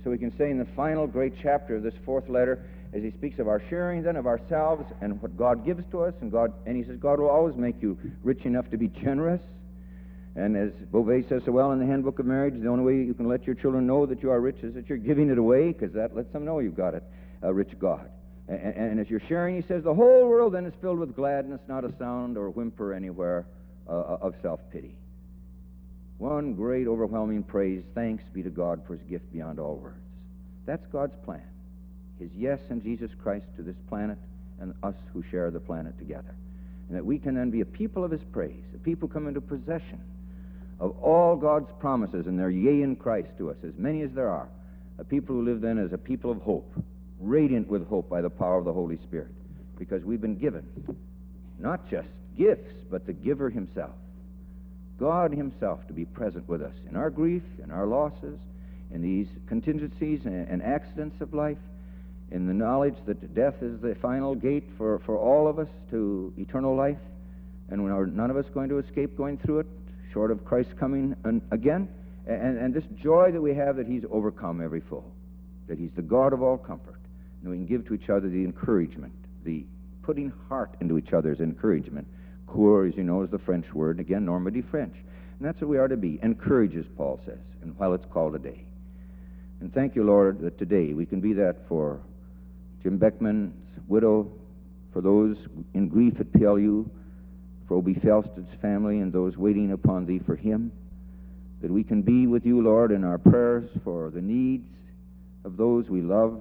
So we can say in the final great chapter of this fourth letter, as he speaks of our sharing then of ourselves and what God gives to us, and he says God will always make you rich enough to be generous. And as Beauvais says so well in the Handbook of Marriage, the only way you can let your children know that you are rich is that you're giving it away, because that lets them know you've got it, a rich God. And as you're sharing, he says, the whole world then is filled with gladness, not a sound or whimper anywhere of self-pity. One great overwhelming praise, thanks be to God for his gift beyond all words. That's God's plan. His yes in Jesus Christ to this planet and us who share the planet together. And that we can then be a people of his praise, a people come into possession of all God's promises and their yea in Christ to us, as many as there are. A people who live then as a people of hope, radiant with hope by the power of the Holy Spirit, because we've been given not just gifts, but the giver himself, God himself, to be present with us in our grief, in our losses, in these contingencies and accidents of life, in the knowledge that death is the final gate for all of us to eternal life, and none of us going to escape going through it, short of Christ coming again, and this joy that we have that he's overcome every foe, that he's the God of all comfort, and we can give to each other the encouragement, the putting heart into each other's encouragement. Coeur, as you know, is the French word, again, Normandy French. And that's what we are to be, encourages, Paul says, and while it's called a day. And thank you, Lord, that today we can be that for Jim Beckman's widow, for those in grief at PLU, for Obie Felsted's family and those waiting upon thee for him, that we can be with you, Lord, in our prayers for the needs of those we love.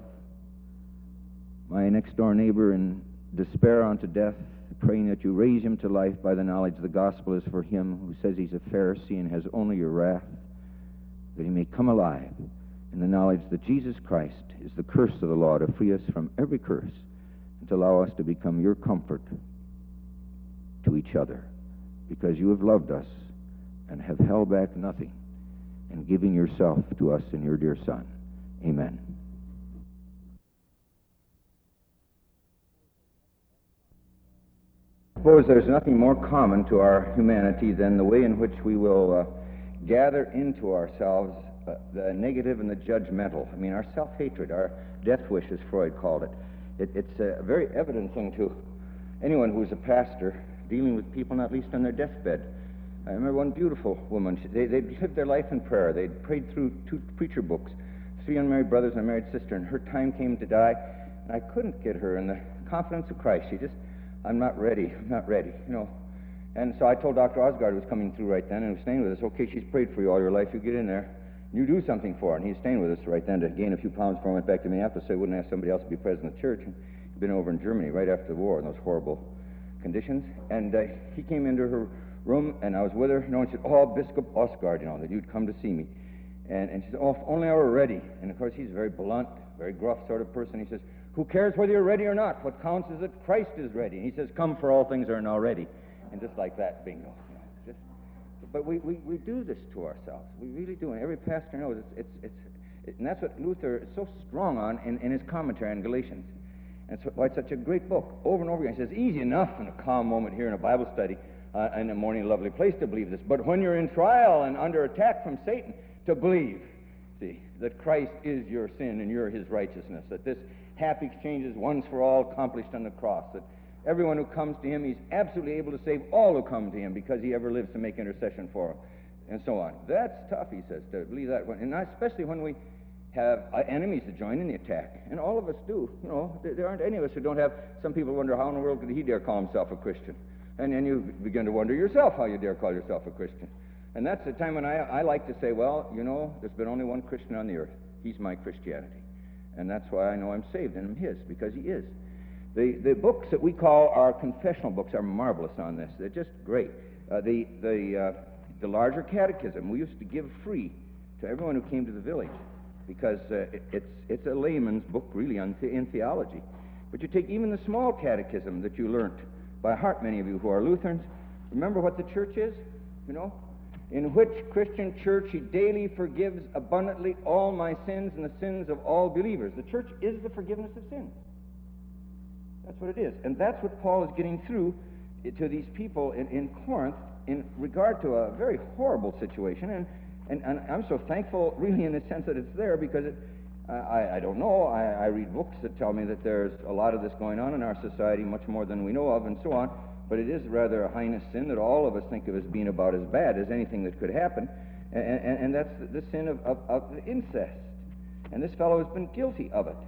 My next-door neighbor in despair unto death, praying that you raise him to life by the knowledge the gospel is for him who says he's a Pharisee and has only your wrath, that he may come alive in the knowledge that Jesus Christ is the curse of the law to free us from every curse and to allow us to become your comfort to each other, because you have loved us and have held back nothing in giving yourself to us in your dear Son. Amen. I suppose there's nothing more common to our humanity than the way in which we will gather into ourselves the negative and the judgmental. I mean, our self-hatred, our death wish, as Freud called it. It's a very evident thing to anyone who's a pastor dealing with people not least on their deathbed. I remember one beautiful woman. They'd lived their life in prayer. They'd prayed through 2 preacher books, 3 unmarried brothers and a married sister, and her time came to die, and I couldn't get her in the confidence of Christ. She just, I'm not ready, you know. And so I told Dr. Osgard, who was coming through right then and was staying with us, okay, she's prayed for you all your life, you get in there, you do something for her. And he's staying with us right then to gain a few pounds before I went back to Minneapolis so I wouldn't ask somebody else to be present in the church. He'd been over in Germany right after the war in those horrible conditions. And he came into her room, and I was with her, you know, and she said, oh, Bishop Osgard, you know, that you'd come to see me. And she said, oh, if only I were ready. And of course, he's a very blunt, very gruff sort of person. He says, who cares whether you're ready or not? What counts is that Christ is ready. And he says, come, for all things are now ready. And just like that, bingo. You know, but we do this to ourselves. We really do. And every pastor knows and that's what Luther is so strong on in his commentary on Galatians. And so why it's such a great book. Over and over again, he says, easy enough in a calm moment here in a Bible study in a morning lovely place to believe this. But when you're in trial and under attack from Satan, to believe, see, that Christ is your sin and you're his righteousness, that this happy exchange is once for all accomplished on the cross, that everyone who comes to him, he's absolutely able to save all who come to him because he ever lives to make intercession for them, and so on. That's tough, he says, to believe that. And especially when we have enemies to join in the attack. And all of us do. You know, there aren't any of us who don't have. Some people wonder how in the world could he dare call himself a Christian. And then you begin to wonder yourself how you dare call yourself a Christian. And that's the time when I like to say, well, you know, there's been only one Christian on the earth. He's my Christianity. And that's why I know I'm saved and I'm his, because he is. The books that we call our confessional books are marvelous on this. They're just great. The larger catechism we used to give free to everyone who came to the village, because it's a layman's book really in theology. But you take even the small catechism that you learnt by heart, many of you who are Lutherans. Remember what the church is, you know? In which Christian church he daily forgives abundantly all my sins and the sins of all believers. The church is the forgiveness of sins. That's what it is. And that's what Paul is getting through to these people in Corinth in regard to a very horrible situation. And I'm so thankful, really, in the sense that it's there, because I don't know. I read books that tell me that there's a lot of this going on in our society, much more than we know of, and so on. But it is rather a heinous sin that all of us think of as being about as bad as anything that could happen, and that's the sin of incest. And this fellow has been guilty of it.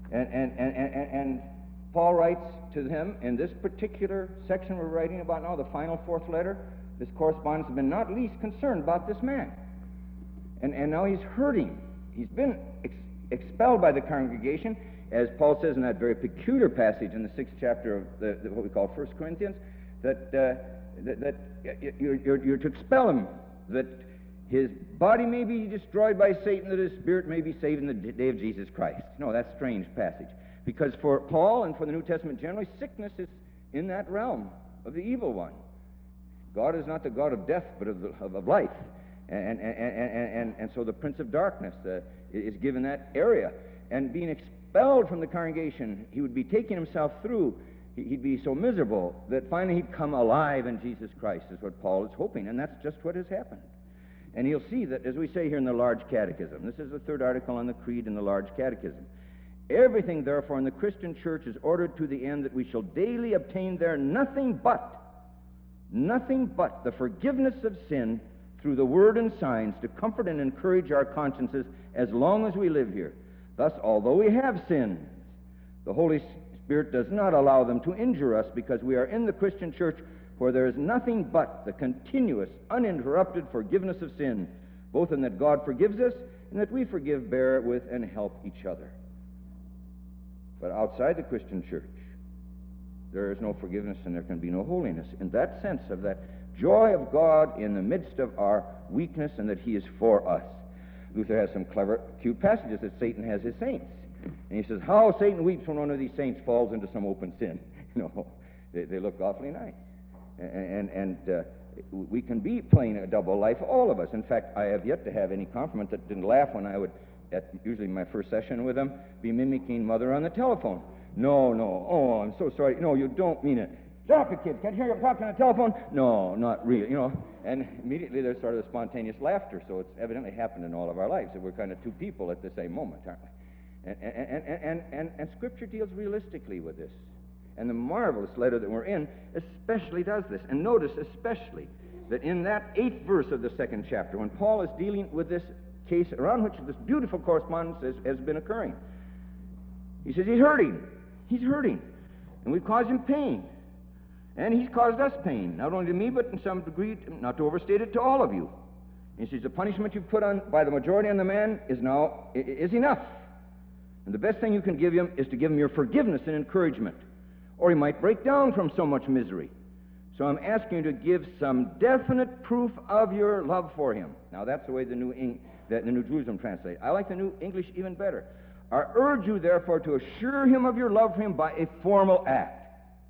And Paul writes to him in this particular section we're writing about now, the final fourth letter. This correspondence has been not least concerned about this man. And now he's hurting. He's been expelled by the congregation, as Paul says in that very peculiar passage in the 6th chapter of what we call 1 Corinthians, that you're to expel him, that his body may be destroyed by Satan, that his spirit may be saved in the day of Jesus Christ. No, that's a strange passage. Because for Paul and for the New Testament generally, sickness is in that realm of the evil one. God is not the God of death, but of life. And so the prince of darkness is given that area. And being expelled from the congregation, he would be taking himself through. He'd be so miserable that finally he'd come alive in Jesus Christ, is what Paul is hoping. And that's just what has happened. And he'll see that, as we say here in the Large Catechism, this is the third article on the Creed in the Large Catechism. Everything, therefore, in the Christian church is ordered to the end that we shall daily obtain there nothing but the forgiveness of sin through the word and signs to comfort and encourage our consciences as long as we live here. Thus, although we have sins, the Holy Spirit does not allow them to injure us, because we are in the Christian church, where there is nothing but the continuous, uninterrupted forgiveness of sin, both in that God forgives us and that we forgive, bear with, and help each other. But outside the Christian church, there is no forgiveness and there can be no holiness. In that sense of that joy of God in the midst of our weakness, and that he is for us. Luther has some clever, cute passages that Satan has his saints. And he says, how Satan weeps when one of these saints falls into some open sin. They look awfully nice. And we can be playing a double life, all of us. In fact, I have yet to have any confirmant that didn't laugh when I would, at usually my first session with them, be mimicking Mother on the telephone. No, oh, I'm so sorry. No, you don't mean it. Stop it, kid. Can't hear you talking on the telephone? No, not really, And immediately there's sort of a spontaneous laughter, so it's evidently happened in all of our lives, that we're kind of two people at the same moment, aren't we? And Scripture deals realistically with this. And the marvelous letter that we're in especially does this. And notice especially that in that 8th verse of the 2nd chapter, when Paul is dealing with this case around which this beautiful correspondence has been occurring, he says he's hurting. He's hurting. And we've caused him pain. And he's caused us pain, not only to me, but in some degree, not to overstate it, to all of you. And he says the punishment you've put on by the majority on the man is enough. And the best thing you can give him is to give him your forgiveness and encouragement, or he might break down from so much misery. So I'm asking you to give some definite proof of your love for him. Now that's the way the New Jerusalem translates. I like the New English even better. I urge you, therefore, to assure him of your love for him by a formal act.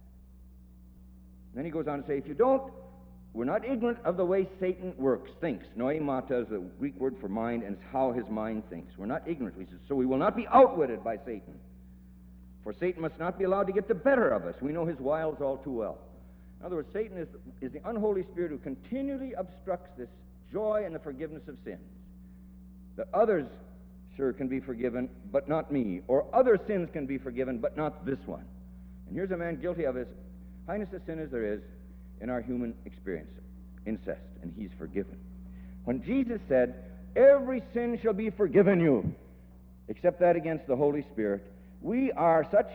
Then he goes on to say, if you don't, we're not ignorant of the way Satan works, thinks. Noemata is the Greek word for mind, and it's how his mind thinks. We're not ignorant. He says, so we will not be outwitted by Satan. For Satan must not be allowed to get the better of us. We know his wiles all too well. In other words, Satan is the unholy spirit who continually obstructs this joy and the forgiveness of sins. That others, sure, can be forgiven, but not me. Or other sins can be forgiven, but not this one. And here's a man guilty of as heinous a sin as there is in our human experience, incest, and he's forgiven. When Jesus said, every sin shall be forgiven you, except that against the Holy Spirit, we are such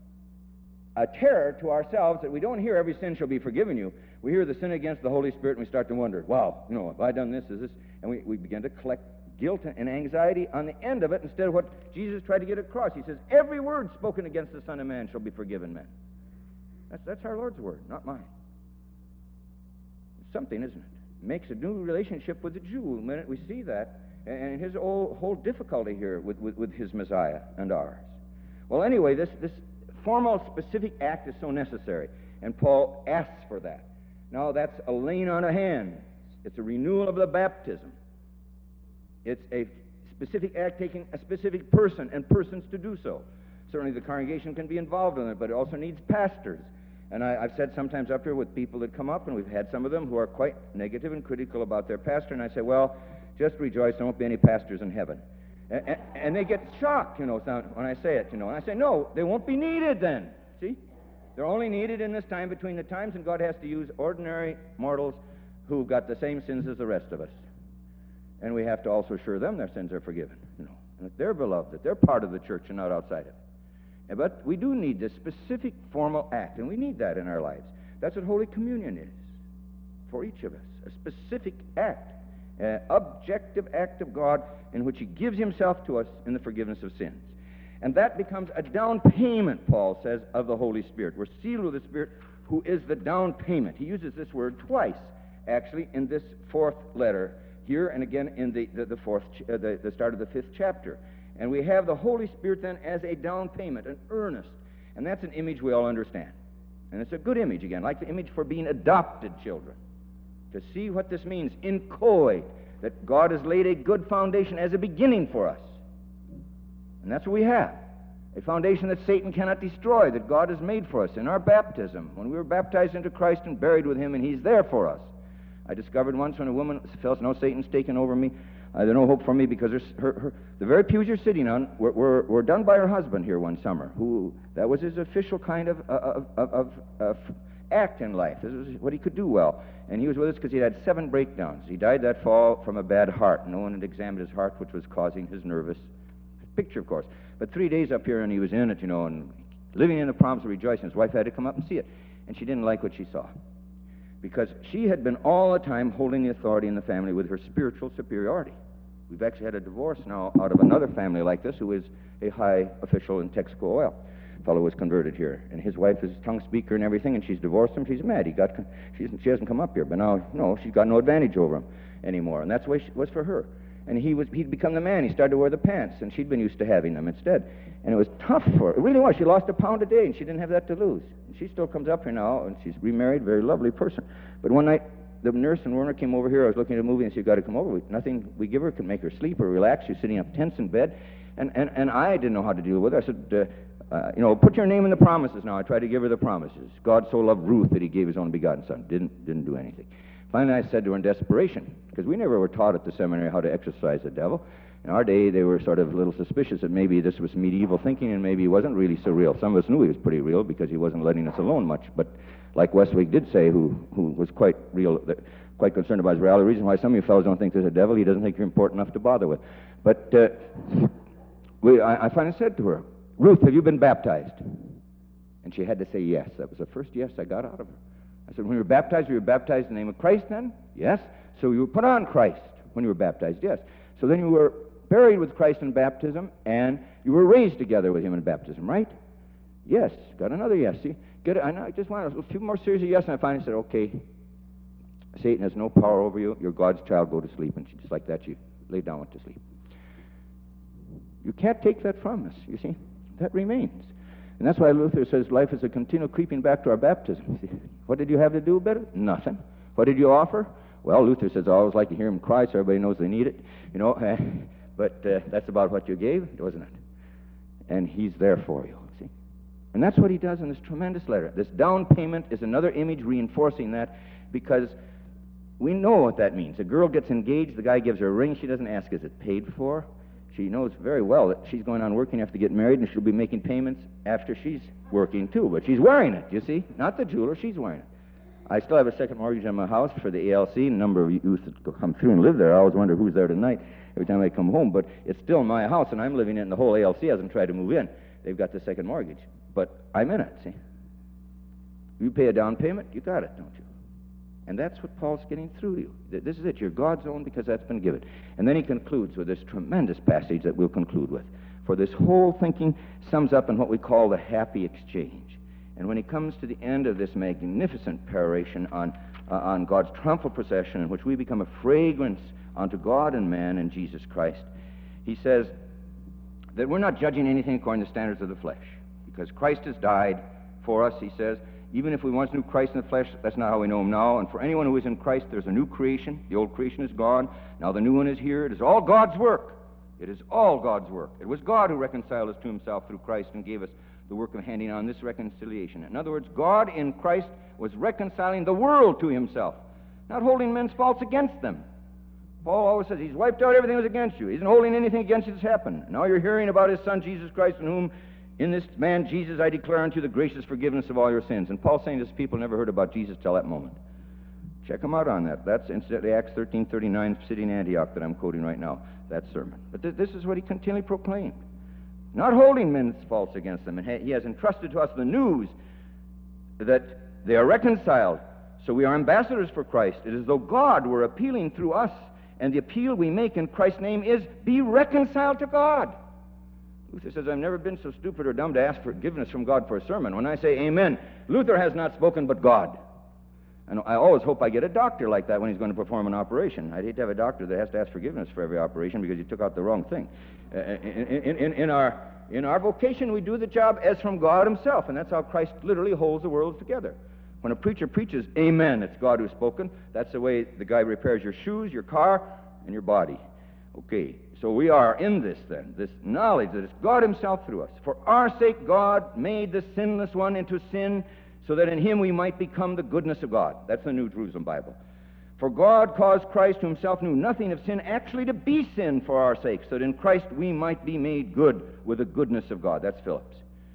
a terror to ourselves that we don't hear every sin shall be forgiven you. We hear the sin against the Holy Spirit and we start to wonder, wow, have I done this? Is this? And we begin to collect guilt and anxiety on the end of it instead of what Jesus tried to get across. He says, every word spoken against the Son of Man shall be forgiven men. That's our Lord's word, not mine. It's something, isn't it? It makes a new relationship with the Jew the minute we see that, and his whole difficulty here with his Messiah and ours. Well, anyway, this formal, specific act is so necessary, and Paul asks for that. Now, that's a laying on of hands. It's a renewal of the baptism. It's a specific act taking a specific person and persons to do so. Certainly the congregation can be involved in it, but it also needs pastors. And I've said sometimes up here with people that come up, and we've had some of them who are quite negative and critical about their pastor, and I say, well, just rejoice, there won't be any pastors in heaven. And they get shocked, when I say it, And I say, no, they won't be needed then. See? They're only needed in this time between the times, and God has to use ordinary mortals who've got the same sins as the rest of us. And we have to also assure them their sins are forgiven, and that they're beloved, that they're part of the church and not outside of it. But we do need this specific formal act, and we need that in our lives. That's what Holy Communion is for each of us, a specific act, an objective act of God in which He gives Himself to us in the forgiveness of sins. And that becomes a down payment, Paul says, of the Holy Spirit. We're sealed with the Spirit, who is the down payment. He uses this word twice, actually, in this fourth letter here, and again in the start of the 5th chapter. And we have the Holy Spirit then as a down payment, an earnest. And that's an image we all understand. And it's a good image, again, like the image for being adopted children. To see what this means, inchoate, that God has laid a good foundation as a beginning for us. And that's what we have. A foundation that Satan cannot destroy, that God has made for us in our baptism, when we were baptized into Christ and buried with Him, and He's there for us. I discovered once when a woman felt, no, Satan's taken over me. There's no hope for me, because the very pews you're sitting on were done by her husband here one summer. That was his official kind of act in life. This was what he could do well. And he was with us because he had 7 breakdowns. He died that fall from a bad heart. No one had examined his heart, which was causing his nervous picture, of course. But 3 days up here, and he was in it, and living in the promise of rejoicing. His wife had to come up and see it. And she didn't like what she saw, because she had been all the time holding the authority in the family with her spiritual superiority. We've actually had a divorce now out of another family like this, who is a high official in Texaco Oil. A fellow was converted here, and his wife is a tongue speaker and everything, and she's divorced him. She's mad. She hasn't come up here, but now, no, she's got no advantage over him anymore, and that's the way it was for her. And he'd become the man. He started to wear the pants, and she'd been used to having them instead. And it was tough for her. It really was. She lost 1 pound a day, and she didn't have that to lose. And she still comes up here now, and she's remarried, very lovely person. But one night, the nurse and Werner came over here. I was looking at a movie, and she said, "You've got to come over. Nothing we give her can make her sleep or relax. She's sitting up tense in bed." And I didn't know how to deal with her. I said, put your name in the promises now. I tried to give her the promises. God so loved Ruth that He gave His only begotten Son. Didn't do anything. Finally, I said to her in desperation, because we never were taught at the seminary how to exorcise the devil. In our day, they were sort of a little suspicious that maybe this was medieval thinking, and maybe he wasn't really so real. Some of us knew he was pretty real because he wasn't letting us alone much. But like Westwick did say, who was quite real, quite concerned about his reality, the reason why some of you fellows don't think there's a devil, he doesn't think you're important enough to bother with. But I finally said to her, "Ruth, have you been baptized?" And she had to say yes. That was the first yes I got out of her. I said, "When you were baptized in the name of Christ then?" "Yes." "So you were put on Christ when you were baptized?" "Yes." "So then you were buried with Christ in baptism, and you were raised together with Him in baptism, right?" "Yes." Got another yes. See, I just wanted a few more series of yes, and I finally said, "Okay, Satan has no power over you. You're God's child. Go to sleep." And just like that, she laid down, went to sleep. You can't take that from us, you see. That remains. And that's why Luther says life is a continual creeping back to our baptism. See, what did you have to do about it? Nothing. What did you offer? Well, Luther says, I always like to hear him cry so everybody knows they need it. But that's about what you gave, wasn't it? And He's there for you, see. And that's what he does in this tremendous letter. This down payment is another image reinforcing that, because we know what that means. A girl gets engaged, the guy gives her a ring, she doesn't ask, is it paid for? She knows very well that she's going on working after to get married, and she'll be making payments after she's working too. But she's wearing it, you see. Not the jeweler, she's wearing it. I still have a second mortgage on my house for the ALC. A number of youth that come through and live there. I always wonder who's there tonight every time I come home. But it's still my house, and I'm living in it, and the whole ALC hasn't tried to move in. They've got the second mortgage. But I'm in it, see. You pay a down payment, you got it, don't you? And that's what Paul's getting through to you. This is it. You're God's own because that's been given. And then he concludes with this tremendous passage that we'll conclude with. For this whole thinking sums up in what we call the happy exchange. And when he comes to the end of this magnificent peroration on God's triumphal procession, in which we become a fragrance unto God and man in Jesus Christ, he says that we're not judging anything according to the standards of the flesh. Because Christ has died for us, he says. Even if we once knew Christ in the flesh, that's not how we know Him now. And for anyone who is in Christ, there's a new creation. The old creation is gone. Now the new one is here. It is all God's work. It is all God's work. It was God who reconciled us to Himself through Christ and gave us the work of handing on this reconciliation. In other words, God in Christ was reconciling the world to Himself, not holding men's faults against them, Paul always says he's wiped out everything that was against you. He isn't holding anything against you that's happened. Now you're hearing about his Son, Jesus Christ, in whom, in this man Jesus, I declare unto you the gracious forgiveness of all your sins. And Paul's saying this people never heard about Jesus till that moment. Check him out on that. That's incidentally Acts 13:39, city in Antioch that I'm quoting right now, that sermon. But this is what he continually proclaimed. Not holding men's faults against them. And he has entrusted to us the news that they are reconciled. So we are ambassadors for Christ. It is as though God were appealing through us. And the appeal we make in Christ's name is, be reconciled to God. Luther says, I've never been so stupid or dumb to ask forgiveness from God for a sermon. When I say amen, Luther has not spoken but God. And I always hope I get a doctor like that when he's going to perform an operation. I'd hate to have a doctor that has to ask forgiveness for every operation because he took out the wrong thing. In our vocation, we do the job as from God himself, and that's how Christ literally holds the world together. When a preacher preaches, amen, it's God who's spoken. That's the way the guy repairs your shoes, your car, and your body. Okay, so we are in this then, this knowledge that it's God himself through us. For our sake, God made the sinless one into sin, so that in him we might become the goodness of God. That's the New Jerusalem Bible. For God caused Christ, who himself knew nothing of sin, actually to be sin for our sake, so that in Christ we might be made good with the goodness of God. That's Phillips.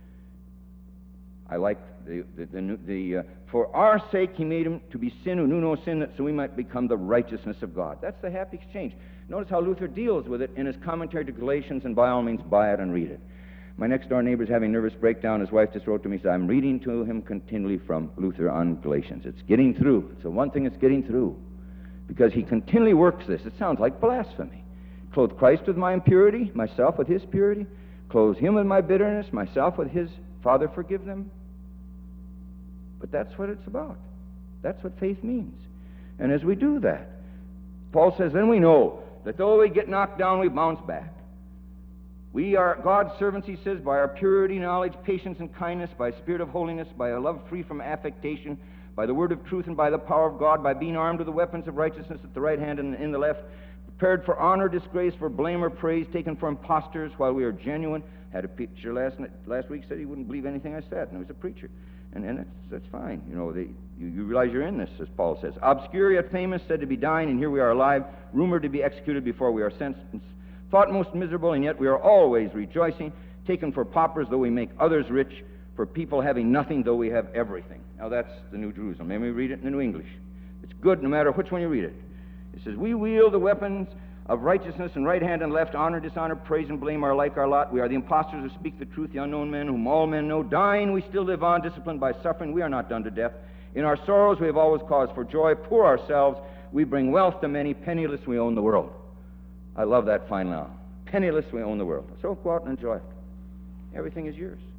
I like for our sake he made him to be sin who knew no sin, that so we might become the righteousness of God. That's the happy exchange. Notice how Luther deals with it in his commentary to Galatians, and by all means buy it and read it. My next door neighbor's having a nervous breakdown. His wife just wrote to me, said, I'm reading to him continually from Luther on Galatians. It's getting through. It's the one thing that's getting through. Because he continually works this. It sounds like blasphemy. Clothe Christ with my impurity, myself with his purity. Clothe him with my bitterness, myself with his Father, forgive them. But that's what it's about. That's what faith means. And as we do that, Paul says, then we know that though we get knocked down, we bounce back. We are God's servants, he says, by our purity, knowledge, patience, and kindness, by a spirit of holiness, by a love free from affectation, by the word of truth and by the power of God, by being armed with the weapons of righteousness at the right hand and in the left, prepared for honor, disgrace, for blame or praise, taken for impostors while we are genuine. Had a picture last week, said he wouldn't believe anything I said, and he was a preacher. And that's fine. You know, you realize you're in this, as Paul says. Obscure yet famous, said to be dying, and here we are alive, rumored to be executed before we are sentenced, thought most miserable, and yet we are always rejoicing, taken for paupers, though we make others rich, for people having nothing, though we have everything. Now that's the New Jerusalem. Let me read it in the New English. It's good no matter which one you read it. It says, we wield the weapons of righteousness, and right hand and left, honor, dishonor, praise, and blame are alike our lot. We are the impostors who speak the truth, the unknown men, whom all men know. Dying, we still live on, disciplined by suffering. We are not done to death. In our sorrows, we have always cause for joy. Poor ourselves, we bring wealth to many. Penniless, we own the world. I love that fine line. Penniless, we own the world. So go out and enjoy it. Everything is yours.